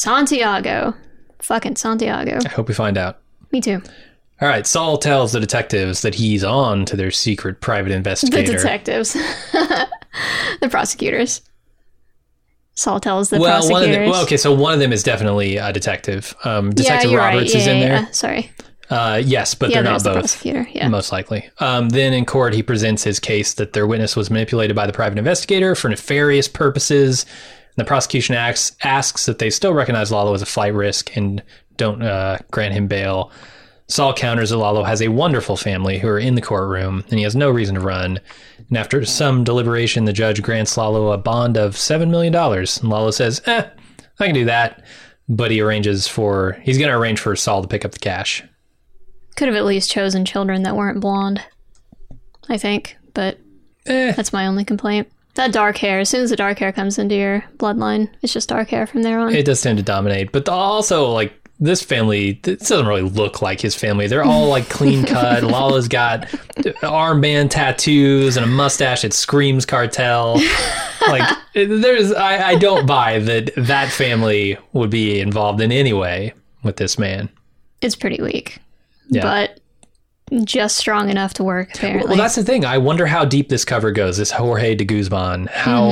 B: Fucking Santiago.
A: I hope we find out.
B: Me too.
A: All right, Saul tells the detectives that he's on to their secret private investigator.
B: The detectives. The prosecutors. Saul tells the prosecutors.
A: So one of them is definitely a detective. Detective Roberts is in there.
B: Sorry.
A: Yes, but they're not both.
B: Prosecutor,
A: most likely. Then in court, he presents his case that their witness was manipulated by the private investigator for nefarious purposes. And the prosecution asks that they still recognize Lalo as a flight risk and don't grant him bail. Saul counters that Lalo has a wonderful family who are in the courtroom, and he has no reason to run. And after some deliberation, the judge grants Lalo a bond of $7 million. And Lalo says, I can do that. But he's going to arrange for Saul to pick up the cash.
B: Could have at least chosen children that weren't blonde, I think. But that's my only complaint. That dark hair, as soon as the dark hair comes into your bloodline, it's just dark hair from there on.
A: It does tend to dominate. But also, like, this family, this doesn't really look like his family. They're all, like, clean cut. Lala's got armband tattoos and a mustache that screams cartel. Like, I don't buy that family would be involved in any way with this man.
B: It's pretty weak. Yeah. But just strong enough to work, apparently.
A: Well, that's the thing. I wonder how deep this cover goes, this Jorge de Guzman.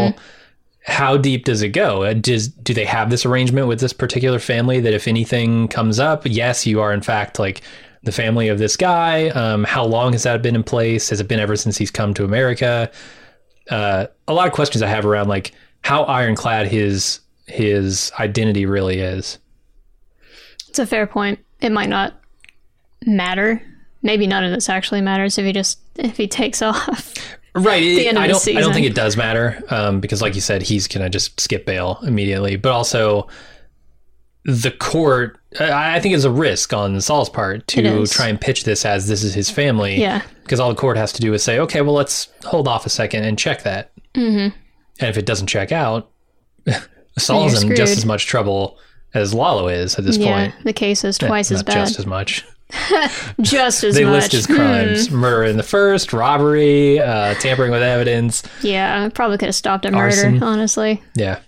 A: How deep does it go? Do they have this arrangement with this particular family that if anything comes up, yes, you are in fact like the family of this guy? How long has that been in place? Has it been ever since he's come to America? A lot of questions I have around like how ironclad his identity really is.
B: It's a fair point. It might not matter. Maybe none of this actually matters if he takes off.
A: Right. I don't think it does matter because, like you said, he's going to just skip bail immediately. But also, the court, I think, is a risk on Saul's part to try and pitch this as this is his family.
B: Yeah.
A: Because all the court has to do is say, okay, well, let's hold off a second and check that. Mm-hmm. And if it doesn't check out, Saul's in just as much trouble as Lalo is at this point.
B: The case is twice as bad.
A: Just as much.
B: Just as
A: they
B: much.
A: list his crimes: murder in the first, robbery, tampering with evidence.
B: Yeah, probably could have stopped a murder, honestly.
A: Yeah.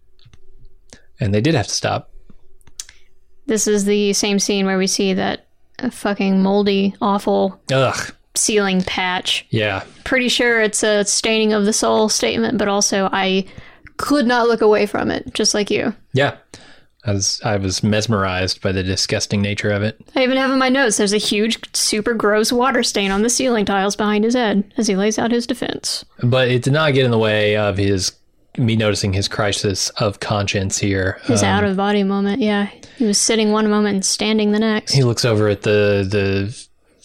A: And they did have to stop.
B: This is the same scene where we see that fucking moldy, awful ceiling patch.
A: Yeah.
B: Pretty sure it's a staining of the soul statement, but also I could not look away from it, just like you.
A: Yeah. I was mesmerized by the disgusting nature of it.
B: I even have in my notes, there's a huge, super gross water stain on the ceiling tiles behind his head as he lays out his defense.
A: But it did not get in the way of me noticing his crisis of conscience here.
B: His out-of-body moment, yeah. He was sitting one moment and standing the next.
A: He looks over at the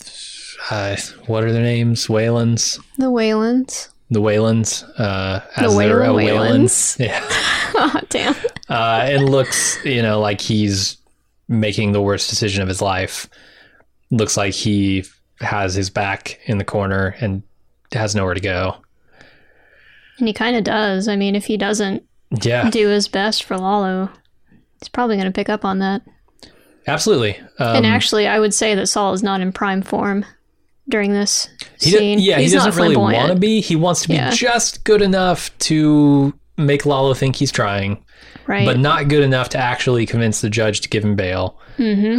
A: what are their names? Waylands?
B: The Waylands.
A: The Waylands. As they're a Waylands. Yeah.
B: Oh, damn.
A: And looks, like he's making the worst decision of his life. Looks like he has his back in the corner and has nowhere to go.
B: And he kind of does. I mean, if he doesn't do his best for Lalo, he's probably going to pick up on that.
A: Absolutely.
B: And actually, I would say that Saul is not in prime form during this scene.
A: He doesn't really want to be. He wants to be just good enough to make Lalo think he's trying.
B: Right.
A: But not good enough to actually convince the judge to give him bail. Mm-hmm.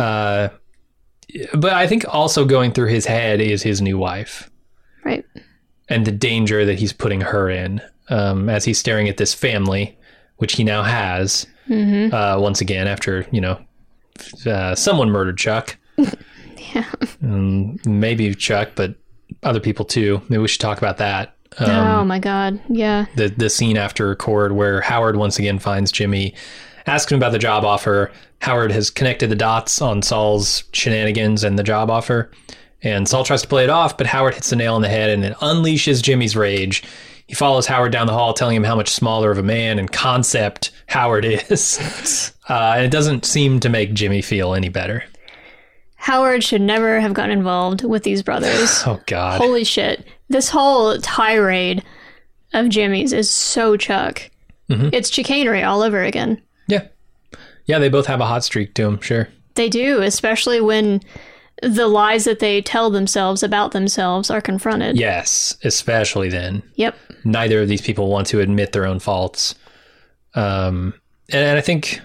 A: But I think also going through his head is his new wife.
B: Right.
A: And the danger that he's putting her in as he's staring at this family, which he now has, once again, after, someone murdered Chuck.
B: Yeah.
A: Maybe Chuck, but other people too. Maybe we should talk about that.
B: Oh my God. Yeah.
A: The scene after record where Howard once again finds Jimmy, asks him about the job offer. Howard has connected the dots on Saul's shenanigans and the job offer. And Saul tries to play it off, but Howard hits the nail on the head and it unleashes Jimmy's rage. He follows Howard down the hall, telling him how much smaller of a man and concept Howard is. And it doesn't seem to make Jimmy feel any better.
B: Howard should never have gotten involved with these brothers.
A: Oh, God.
B: Holy shit. This whole tirade of Jimmy's is so Chuck. Mm-hmm. It's chicanery all over again.
A: Yeah. Yeah, they both have a hot streak to them, sure.
B: They do, especially when the lies that they tell themselves about themselves are confronted.
A: Yes, especially then.
B: Yep.
A: Neither of these people want to admit their own faults. And I think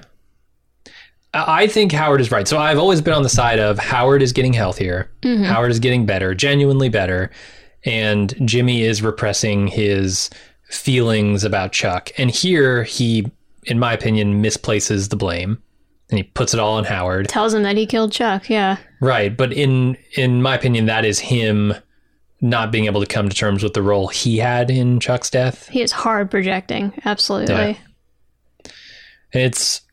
A: Howard is right. So I've always been on the side of Howard is getting healthier. Mm-hmm. Howard is getting better, genuinely better. And Jimmy is repressing his feelings about Chuck. And here he, in my opinion, misplaces the blame. And he puts it all on Howard.
B: Tells him that he killed Chuck, yeah. Right.
A: But in my opinion, that is him not being able to come to terms with the role he had in Chuck's death.
B: He is hard projecting. Absolutely.
A: Yeah. It's...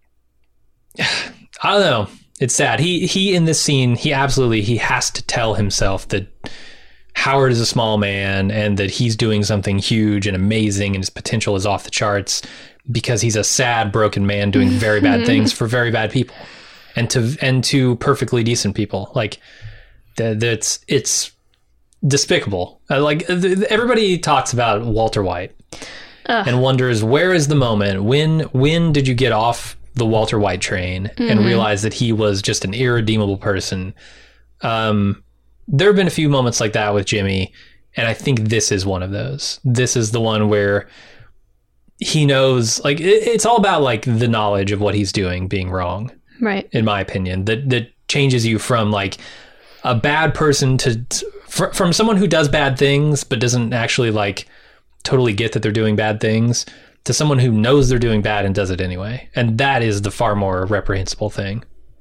A: I don't know. It's sad. He in this scene, he has to tell himself that Howard is a small man and that he's doing something huge and amazing and his potential is off the charts because he's a sad, broken man doing very bad things for very bad people and to perfectly decent people. Like, It's despicable. Everybody talks about Walter White and wonders, where is the moment? When did you get off the Walter White train and realize that he was just an irredeemable person? There have been a few moments like that with Jimmy, and I think this is one of those. This is the one where he knows, like, it's all about like the knowledge of what he's doing being wrong,
B: Right.
A: in my opinion. That changes you from like a bad person from someone who does bad things but doesn't actually like totally get that they're doing bad things, to someone who knows they're doing bad and does it anyway. And that is the far more reprehensible thing.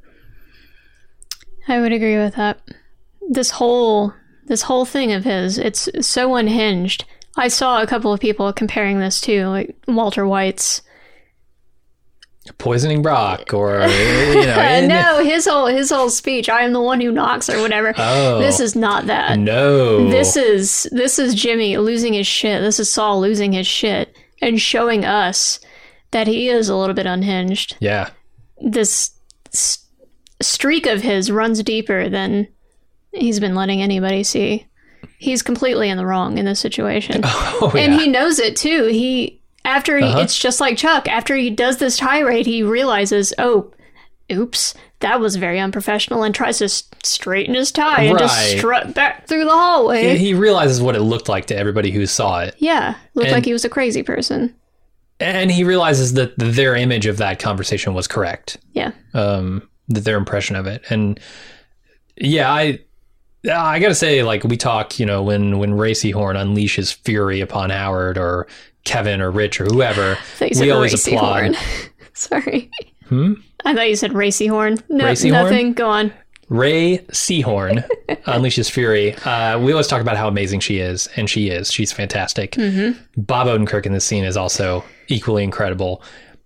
B: I would agree with that. This whole thing of his, it's so unhinged. I saw a couple of people comparing this to like Walter White's
A: Poisoning Brock, or
B: no, his whole speech, I am the one who knocks, or whatever.
A: Oh,
B: this is not that.
A: No.
B: This is Jimmy losing his shit. This is Saul losing his shit and showing us that he is a little bit unhinged.
A: Yeah.
B: This streak of his runs deeper than he's been letting anybody see. He's completely in the wrong in this situation.
A: Oh, yeah.
B: And he knows it too. It's just like Chuck. After he does this tirade, he realizes, oh, oops, that was very unprofessional, and tries to straighten his tie and just strut back through the hallway.
A: He realizes what it looked like to everybody who saw it.
B: Yeah, looked like he was a crazy person.
A: And he realizes that their image of that conversation was correct.
B: Yeah.
A: That their impression of it. And yeah, I gotta say, like, we talk, when Ray Seahorn unleashes fury upon Howard or Kevin or Rich or whoever, we always applaud.
B: Sorry. I thought you said Ray Seahorn. No,
A: Ray Seahorn?
B: Nothing. Go on.
A: Ray Seahorn unleashes fury. We always talk about how amazing she is, and she is. She's fantastic. Mm-hmm. Bob Odenkirk in this scene is also equally incredible.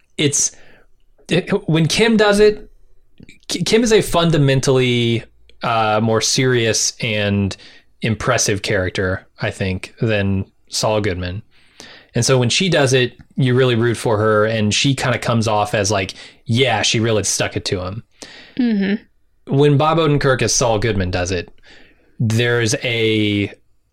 A: When Kim does it, Kim is a fundamentally more serious and impressive character, I think, than Saul Goodman. And so when she does it, you really root for her, and she kind of comes off as like, yeah, she really stuck it to him. Mm-hmm. When Bob Odenkirk as Saul Goodman does it, there's a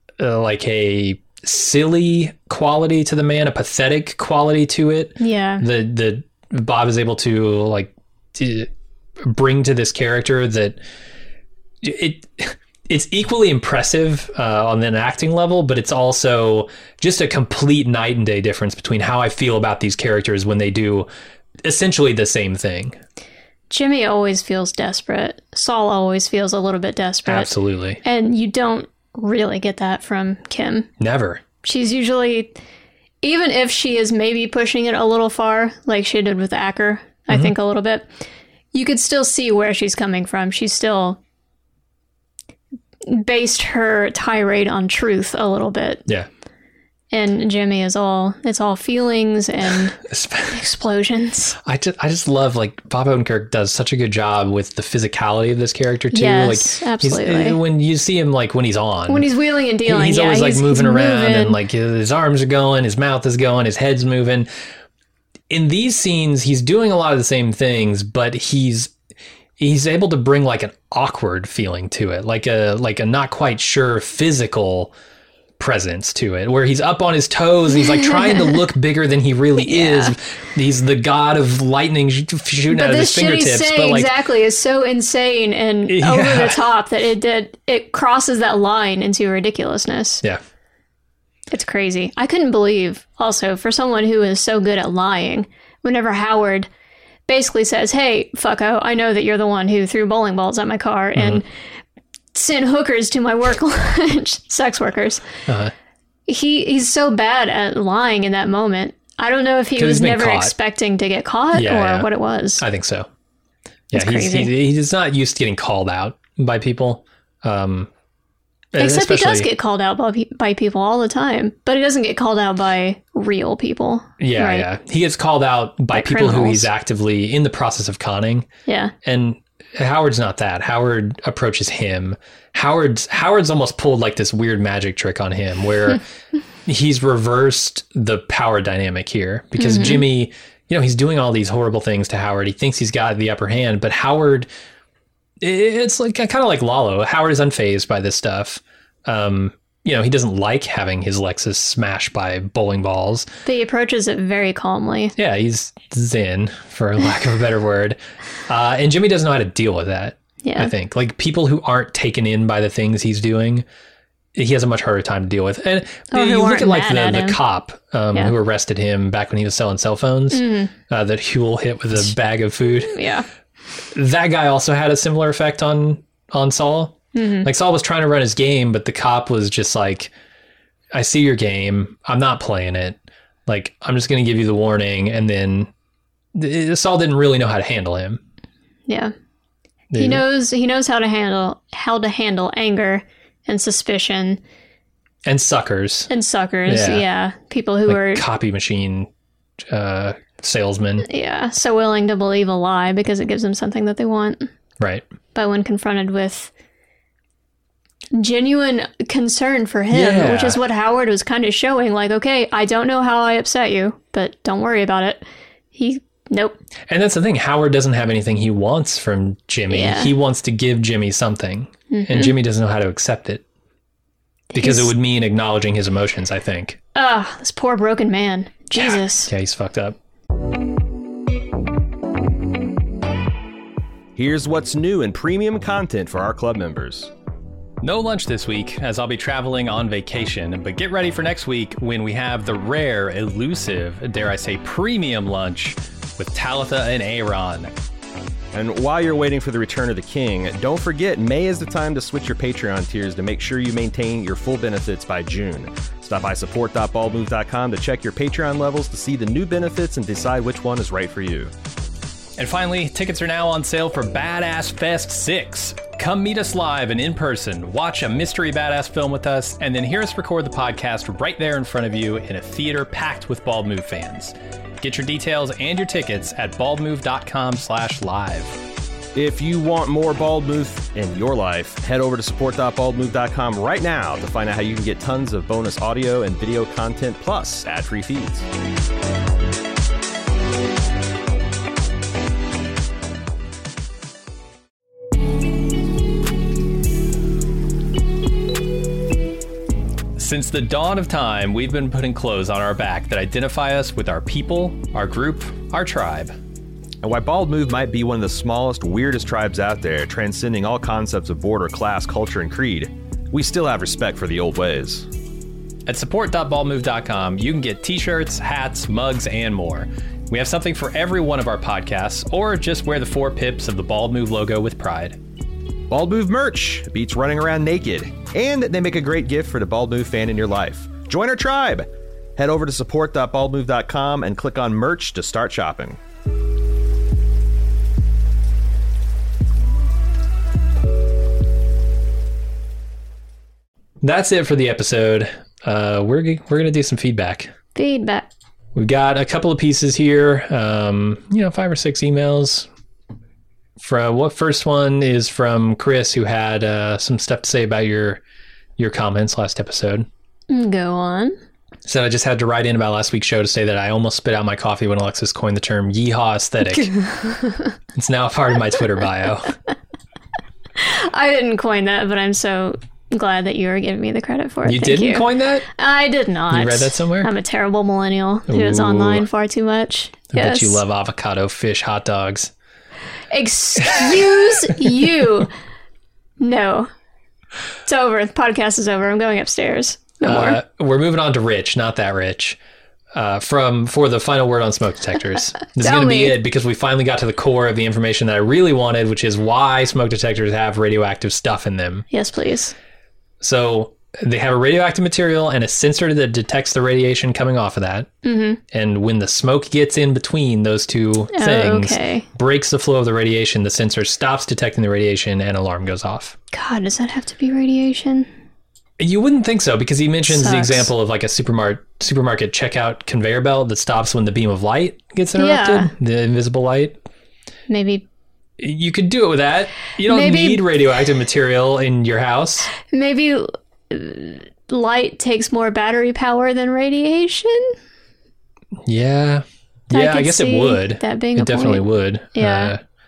A: silly quality to the man, a pathetic quality to it.
B: Yeah.
A: The Bob is able to bring to this character that it's equally impressive on an acting level, but it's also just a complete night and day difference between how I feel about these characters when they do essentially the same thing.
B: Jimmy always feels desperate. Saul always feels a little bit desperate.
A: Absolutely.
B: And you don't really get that from Kim.
A: Never.
B: She's usually, even if she is maybe pushing it a little far, like she did with Acker, I think a little bit, you could still see where she's coming from. She's still based her tirade on truth a little bit.
A: Yeah.
B: And Jimmy it's all feelings and explosions.
A: I just love, like, Bob Odenkirk does such a good job with the physicality of this character too.
B: Yes,
A: like,
B: absolutely.
A: When you see him, like, when he's wheeling
B: and dealing,
A: he's always like moving around and like his arms are going, his mouth is going, his head's moving. In these scenes, he's doing a lot of the same things, but he's able to bring like an awkward feeling to it, like a not quite sure physical presence to it, where he's up on his toes and he's like trying to look bigger than he really is. He's the god of lightning shooting out of his fingertips.
B: But like, exactly, is so insane and over the top that it crosses that line into ridiculousness.
A: Yeah.
B: It's crazy. I couldn't believe also, for someone who is so good at lying, whenever Howard basically says, hey, fucko, I know that you're the one who threw bowling balls at my car and sent hookers to my work lunch, sex workers. He's so bad at lying in that moment. I don't know if he was never expecting to get caught or what it was.
A: I think so. Yeah, he's not used to getting called out by people.
B: Except he does get called out by people all the time, but he doesn't get called out by real people.
A: Yeah, right? Yeah. He gets called out by people who he's actively in the process of conning.
B: Yeah.
A: And Howard's not that. Howard approaches him. Howard's almost pulled like this weird magic trick on him where he's reversed the power dynamic here because Jimmy, he's doing all these horrible things to Howard. He thinks he's got the upper hand, but Howard it's like kind of like Lalo. Howard is unfazed by this stuff. He doesn't like having his Lexus smashed by bowling balls.
B: But he approaches it very calmly.
A: Yeah, he's zen, for lack of a better word. And Jimmy doesn't know how to deal with that, I think. Like, people who aren't taken in by the things he's doing, he has a much harder time to deal with. And you look at, like, the cop who arrested him back when he was selling cell phones, that Huel hit with a bag of food.
B: Yeah.
A: That guy also had a similar effect on Saul. Like, Saul was trying to run his game, but the cop was just like, I see your game. I'm not playing it. Like, I'm just going to give you the warning. And then Saul didn't really know how to handle him.
B: Yeah. He knows how to handle anger and suspicion.
A: And suckers.
B: Yeah. People who are
A: copy machine salesmen.
B: Yeah. So willing to believe a lie because it gives them something that they want.
A: Right.
B: But when confronted with genuine concern for him, which is what Howard was kind of showing, like, okay, I don't know how I upset you, but don't worry about it. Nope. And
A: that's the thing. Howard doesn't have anything he wants from Jimmy. Yeah. He wants to give Jimmy something, and Jimmy doesn't know how to accept it because it would mean acknowledging his emotions, I think.
B: This poor broken man. Jesus.
A: Yeah, he's fucked up.
C: Here's what's new in premium content for our club members.
A: No lunch this week, as I'll be traveling on vacation, but get ready for next week when we have the rare, elusive, dare I say, premium lunch with Talitha and Aaron.
C: And while you're waiting for the return of the king, don't forget, May is the time to switch your Patreon tiers to make sure you maintain your full benefits by June. Stop by support.baldmove.com to check your Patreon levels to see the new benefits and decide which one is right for you.
A: And finally, tickets are now on sale for Badass Fest 6. Come meet us live and in person, watch a mystery badass film with us, and then hear us record the podcast right there in front of you in a theater packed with Bald Move fans. Get your details and your tickets at baldmove.com/live.
C: If you want more Bald Move in your life, head over to support.baldmove.com right now to find out how you can get tons of bonus audio and video content plus ad-free feeds.
A: Since the dawn of time, we've been putting clothes on our back that identify us with our people, our group, our tribe.
C: And while Bald Move might be one of the smallest, weirdest tribes out there, transcending all concepts of border, class, culture, and creed, we still have respect for the old ways.
A: At support.baldmove.com, you can get t-shirts, hats, mugs, and more. We have something for every one of our podcasts, or just wear the 4 pips of the Bald Move logo with pride.
C: Bald Move merch beats running around naked, and they make a great gift for the Bald Move fan in your life. Join our tribe. Head over to support.baldmove.com and click on merch to start shopping.
A: That's it for the episode. We're gonna do some feedback. We've got a couple of pieces here. 5 or 6 emails. First one is from Chris, who had some stuff to say about your comments last episode.
B: Go on.
A: So I just had to write in about last week's show to say that I almost spit out my coffee when Alexis coined the term yeehaw aesthetic. It's now a part of my Twitter bio.
B: I didn't coin that, but I'm so glad that you are giving me the credit for it.
A: You didn't coin that?
B: I did not.
A: You read that somewhere?
B: I'm a terrible millennial who is online far too much.
A: I bet you love avocado, fish, hot dogs.
B: Excuse you. No. It's over. The podcast is over. I'm going upstairs. No more.
A: We're moving on to Rich, not that Rich. For the final word on smoke detectors. This is going to be it because we finally got to the core of the information that I really wanted, which is why smoke detectors have radioactive stuff in them.
B: Yes, please.
A: So they have a radioactive material and a sensor that detects the radiation coming off of that. Mm-hmm. And when the smoke gets in between those two things, breaks the flow of the radiation, the sensor stops detecting the radiation and alarm goes off.
B: God, does that have to be radiation?
A: You wouldn't think so, because he mentions the example of like a supermarket checkout conveyor belt that stops when the beam of light gets interrupted, the invisible light.
B: Maybe.
A: You could do it with that. You don't need radioactive material in your house.
B: Maybe light takes more battery power than radiation?
A: Yeah. I guess it would.
B: That being
A: it definitely would.
B: Yeah.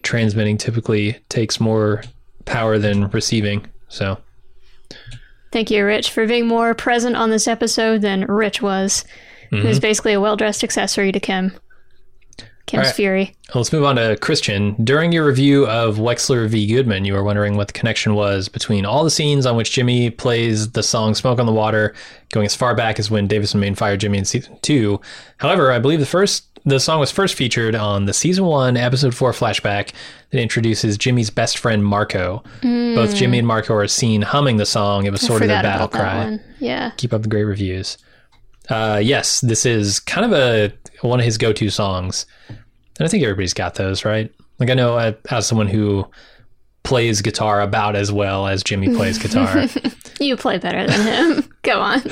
A: transmitting typically takes more power than receiving. So
B: Thank you, Rich, for being more present on this episode than Rich was. He was basically a well-dressed accessory to Kim's
A: right.
B: fury.
A: Let's move on to Christian. During your review of Wexler v. Goodman, you were wondering what the connection was between all the scenes on which Jimmy plays the song Smoke on the Water, going as far back as when Davis and Maine fired Jimmy in season 2. However, I believe the song was first featured on the season 1, episode 4 flashback that introduces Jimmy's best friend, Marco. Both Jimmy and Marco are seen humming the song. It was sort of their battle cry.
B: Yeah.
A: Keep up the great reviews. Yes, this is kind of one of his go-to songs. And I think everybody's got those, right? Like, I know as someone who plays guitar about as well as Jimmy plays guitar.
B: You play better than him. Go on.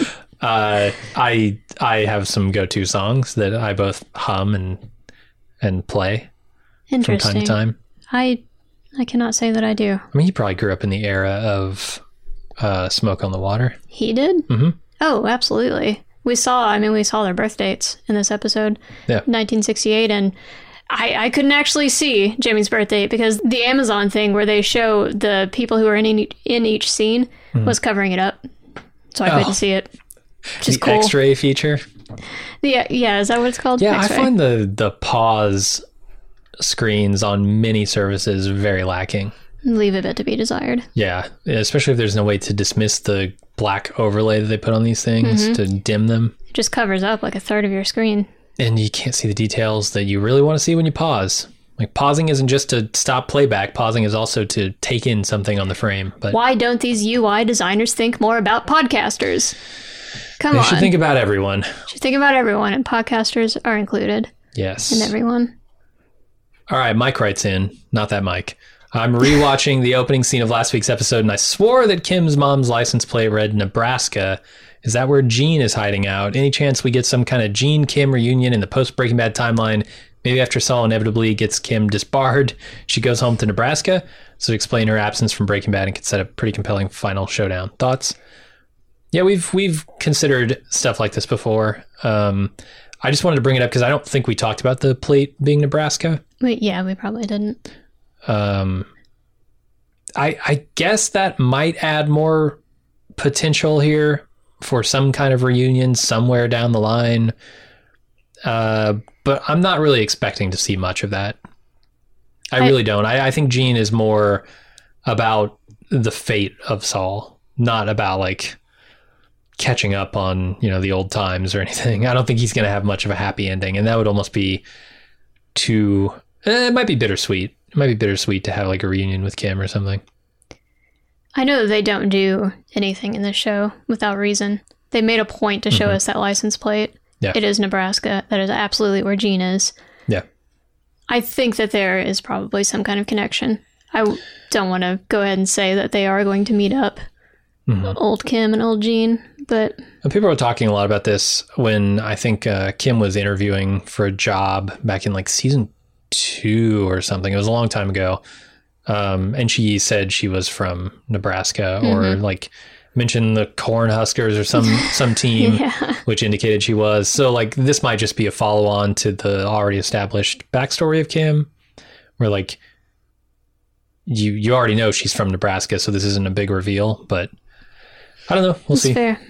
A: I have some go-to songs that I both hum and play from time to time.
B: I cannot say that I do.
A: I mean, he probably grew up in the era of Smoke on the Water.
B: He did?
A: Mm-hmm.
B: Oh, absolutely. We saw their birth dates in this episode.
A: Yeah.
B: 1968, and I couldn't actually see Jimmy's birth date because the Amazon thing where they show the people who are in each scene was covering it up. So I couldn't see it. Which is cool.
A: X-ray feature?
B: Yeah, is that what it's called?
A: Yeah,
B: X-ray?
A: I find the pause screens on many services very lacking.
B: Leave a bit to be desired.
A: Yeah, especially if there's no way to dismiss the black overlay that they put on these things to dim them.
B: It just covers up like a third of your screen.
A: And you can't see the details that you really want to see when you pause. Like, pausing isn't just to stop playback. Pausing is also to take in something on the frame. But
B: why don't these UI designers think more about podcasters? Come on.
A: They should think about everyone.
B: Should think about everyone, and podcasters are included.
A: Yes.
B: And everyone.
A: All right, Mike writes in. Not that Mike. I'm rewatching the opening scene of last week's episode, and I swore that Kim's mom's license plate read Nebraska. Is that where Gene is hiding out? Any chance we get some kind of Gene-Kim reunion in the post-Breaking Bad timeline? Maybe after Saul inevitably gets Kim disbarred, she goes home to Nebraska, so to explain her absence from Breaking Bad and could set a pretty compelling final showdown. Thoughts? Yeah, we've considered stuff like this before. I just wanted to bring it up because I don't think we talked about the plate being Nebraska.
B: We probably didn't.
A: I guess that might add more potential here for some kind of reunion somewhere down the line. But I'm not really expecting to see much of that. I really don't. I think Gene is more about the fate of Saul, not about like catching up on, the old times or anything. I don't think he's going to have much of a happy ending, and that would almost be too... it might be bittersweet. It might be bittersweet to have like a reunion with Kim or something. I
B: know that they don't do anything in this show without reason. They made a point to show us that license plate.
A: Yeah.
B: It is Nebraska. That is absolutely where Gene is.
A: Yeah.
B: I think that there is probably some kind of connection. I don't want to go ahead and say that they are going to meet up. Old Kim and old Gene, but...
A: People were talking a lot about this when I think Kim was interviewing for a job back in like season 2 or something. It was a long time ago. And she said she was from Nebraska or like mentioned the Cornhuskers or some team, which indicated she was. So like this might just be a follow on to the already established backstory of Kim, where like you already know she's from Nebraska. So this isn't a big reveal, but I don't know. We'll see.
B: Fair.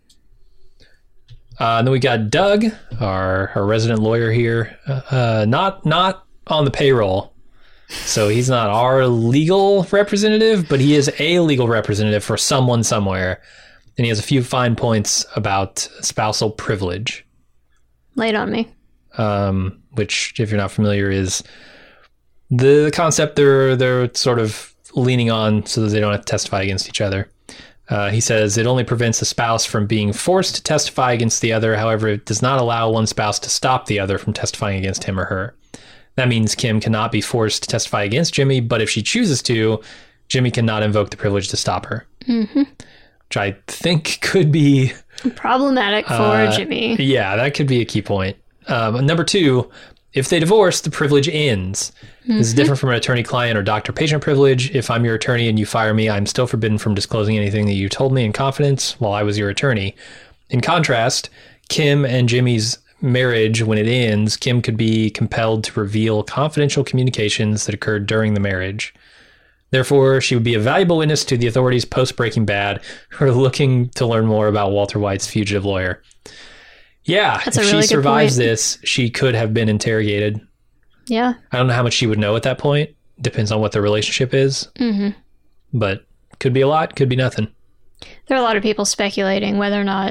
A: And then we got Doug, our resident lawyer here, not on the payroll. So he's not our legal representative, but he is a legal representative for someone somewhere. And he has a few fine points about spousal privilege.
B: Lay it on me.
A: Which, if you're not familiar, is the concept they're sort of leaning on so that they don't have to testify against each other. He says it only prevents a spouse from being forced to testify against the other. However, it does not allow one spouse to stop the other from testifying against him or her. That means Kim cannot be forced to testify against Jimmy, but if she chooses to, Jimmy cannot invoke the privilege to stop her. Which I think could be...
B: problematic for Jimmy.
A: Yeah, that could be a key point. Number 2, if they divorce, the privilege ends. This is different from an attorney-client or doctor-patient privilege. If I'm your attorney and you fire me, I'm still forbidden from disclosing anything that you told me in confidence while I was your attorney. In contrast, Kim and Jimmy's marriage, when it ends, Kim could be compelled to reveal confidential communications that occurred during the marriage. Therefore, she would be a valuable witness to the authorities post-Breaking Bad who are looking to learn more about Walter White's fugitive lawyer. Yeah,
B: That's
A: if
B: a really
A: she
B: good
A: survives
B: point.
A: this, she could have been interrogated.
B: Yeah.
A: I don't know how much she would know at that point. Depends on what their relationship is.
B: Mm-hmm.
A: But could be a lot, could be nothing.
B: There are a lot of people speculating whether or not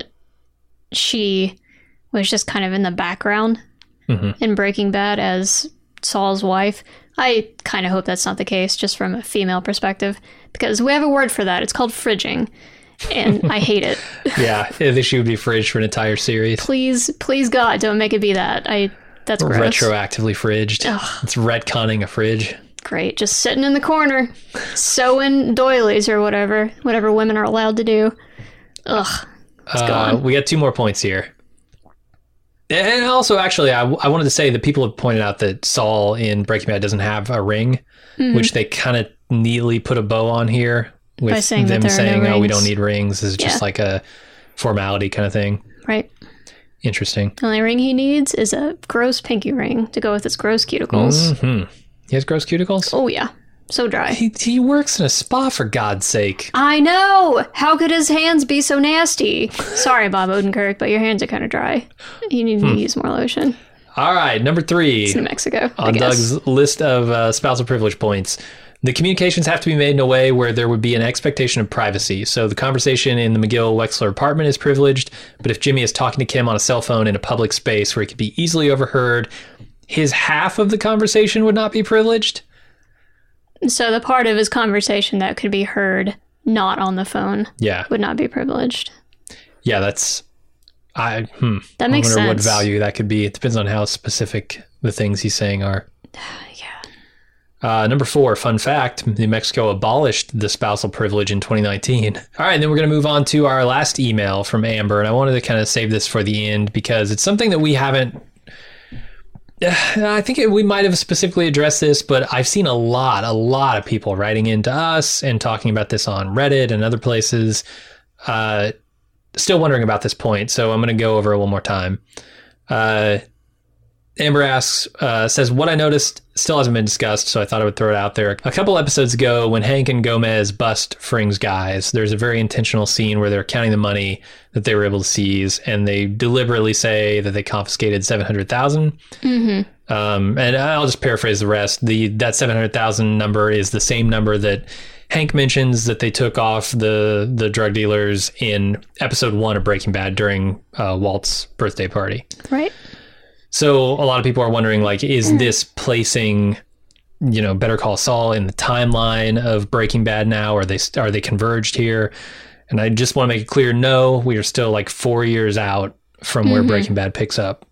B: she was just kind of in the background in Breaking Bad as Saul's wife. I kind of hope that's not the case, just from a female perspective, because we have a word for that. It's called fridging, and I hate it.
A: Yeah, I think she would be fridged for an entire series.
B: Please God, don't make it be that. That's gross.
A: Retroactively fridged.
B: Ugh.
A: It's retconning a fridge.
B: Great, just sitting in the corner, sewing doilies or whatever women are allowed to do. Ugh, it's gone.
A: We got 2 more points here. And also, actually, I wanted to say that people have pointed out that Saul in Breaking Bad doesn't have a ring, which they kind of neatly put a bow on here with
B: saying that
A: them
B: there are no
A: saying, "Oh, we
B: rings.
A: don't need rings. This is just like a formality kind of thing."
B: Right.
A: Interesting.
B: The only ring he needs is a gross pinky ring to go with his gross cuticles.
A: He has gross cuticles?
B: Oh, yeah. So dry.
A: He works in a spa, for God's sake.
B: I know! How could his hands be so nasty? Sorry, Bob Odenkirk, but your hands are kind of dry. You need to use more lotion.
A: All right, number 3.
B: It's New Mexico, I
A: on
B: guess.
A: Doug's list of spousal privilege points. The communications have to be made in a way where there would be an expectation of privacy. So the conversation in the McGill-Wexler apartment is privileged, but if Jimmy is talking to Kim on a cell phone in a public space where it could be easily overheard, his half of the conversation would not be privileged?
B: So the part of his conversation that could be heard not on the phone
A: Yeah.
B: would not be privileged.
A: Yeah, that's...
B: That
A: I
B: makes
A: wonder what
B: sense.
A: value that could be. It depends on how specific the things he's saying are.
B: Yeah.
A: Number 4, fun fact, New Mexico abolished the spousal privilege in 2019. All right, then we're going to move on to our last email from Amber, and I wanted to kind of save this for the end because it's something that we haven't... I think we might have specifically addressed this, but I've seen a lot of people writing into us and talking about this on Reddit and other places, still wondering about this point, so I'm going to go over it one more time. Amber asks, says, what I noticed still hasn't been discussed, so I thought I would throw it out there. A couple episodes ago, when Hank and Gomez bust Fring's guys, there's a very intentional scene where they're counting the money that they were able to seize, and they deliberately say that they confiscated $700,000. And I'll just paraphrase the rest. That 700,000 number is the same number that Hank mentions that they took off the drug dealers in episode 1 of Breaking Bad during Walt's birthday party.
B: Right.
A: So a lot of people are wondering, like, is this placing, Better Call Saul in the timeline of Breaking Bad now? Are they converged here? And I just want to make it clear, no, we are still like 4 years out from where Breaking Bad picks up.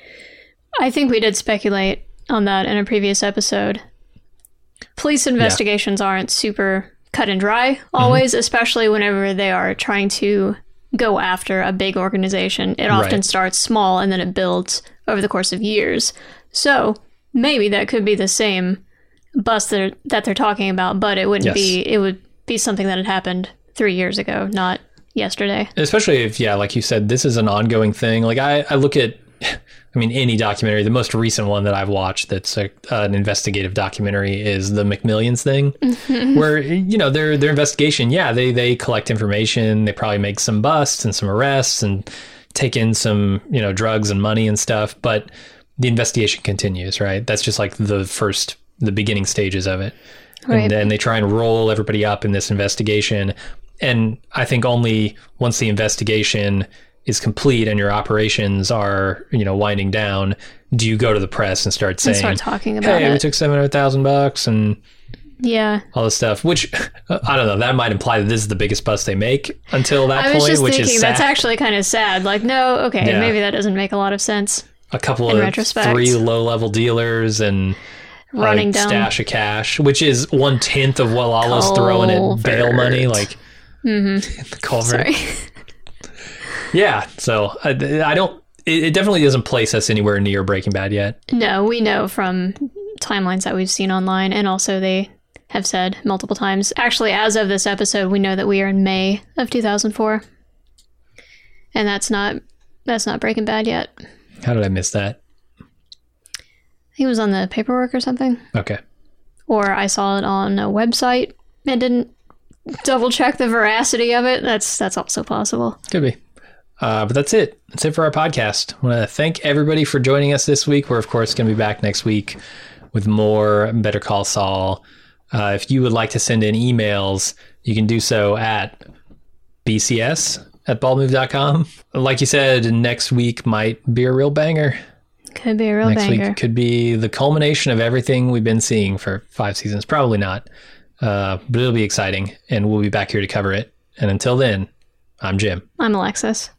B: I think we did speculate on that in a previous episode. Police investigations aren't super cut and dry always, especially whenever they are trying to go after a big organization. It often starts small and then it builds over the course of years. So maybe that could be the same bust that they're talking about, but it wouldn't be. It would be something that had happened 3 years ago, not yesterday.
A: Especially if, like you said, this is an ongoing thing. Like I look at, any documentary, the most recent one that I've watched that's an investigative documentary is the McMillions thing, where, their investigation, they collect information, they probably make some busts and some arrests and take in some, drugs and money and stuff, but the investigation continues, right? That's just like the beginning stages of it.
B: Right.
A: And then they try and roll everybody up in this investigation. And I think only once the investigation is complete and your operations are, winding down, do you go to the press and start saying,
B: start talking about
A: hey,
B: it.
A: we took $700,000 and
B: all
A: this stuff, which I don't know, that might imply that this is the biggest bust they make until that
B: I was
A: point,
B: just
A: which
B: thinking
A: is sad.
B: that's actually kind of sad. Like, no, okay, maybe that doesn't make a lot of sense.
A: A couple
B: in
A: of
B: retrospect.
A: 3 low-level dealers and
B: running
A: a
B: down
A: stash of cash, which is 1/10 of what Lalo's throwing at bail money, like in the culvert.
B: Sorry.
A: Yeah, so I don't. It definitely doesn't place us anywhere near Breaking Bad yet.
B: No, we know from timelines that we've seen online, and also they have said multiple times. Actually, as of this episode, we know that we are in May of 2004, and that's not Breaking Bad yet.
A: How did I miss that?
B: He was on the paperwork or something.
A: Okay.
B: Or I saw it on a website and didn't double check the veracity of it. That's also possible.
A: Could be. But that's it. That's it for our podcast. I want to thank everybody for joining us this week. We're, of course, going to be back next week with more Better Call Saul. If you would like to send in emails, you can do so at bcs@baldmove.com. Like you said, next week might be a real banger.
B: Could be a real
A: Next
B: banger.
A: week could be the culmination of everything we've been seeing for 5 seasons. Probably not. But it'll be exciting, and we'll be back here to cover it. And until then, I'm Jim.
B: I'm Alexis.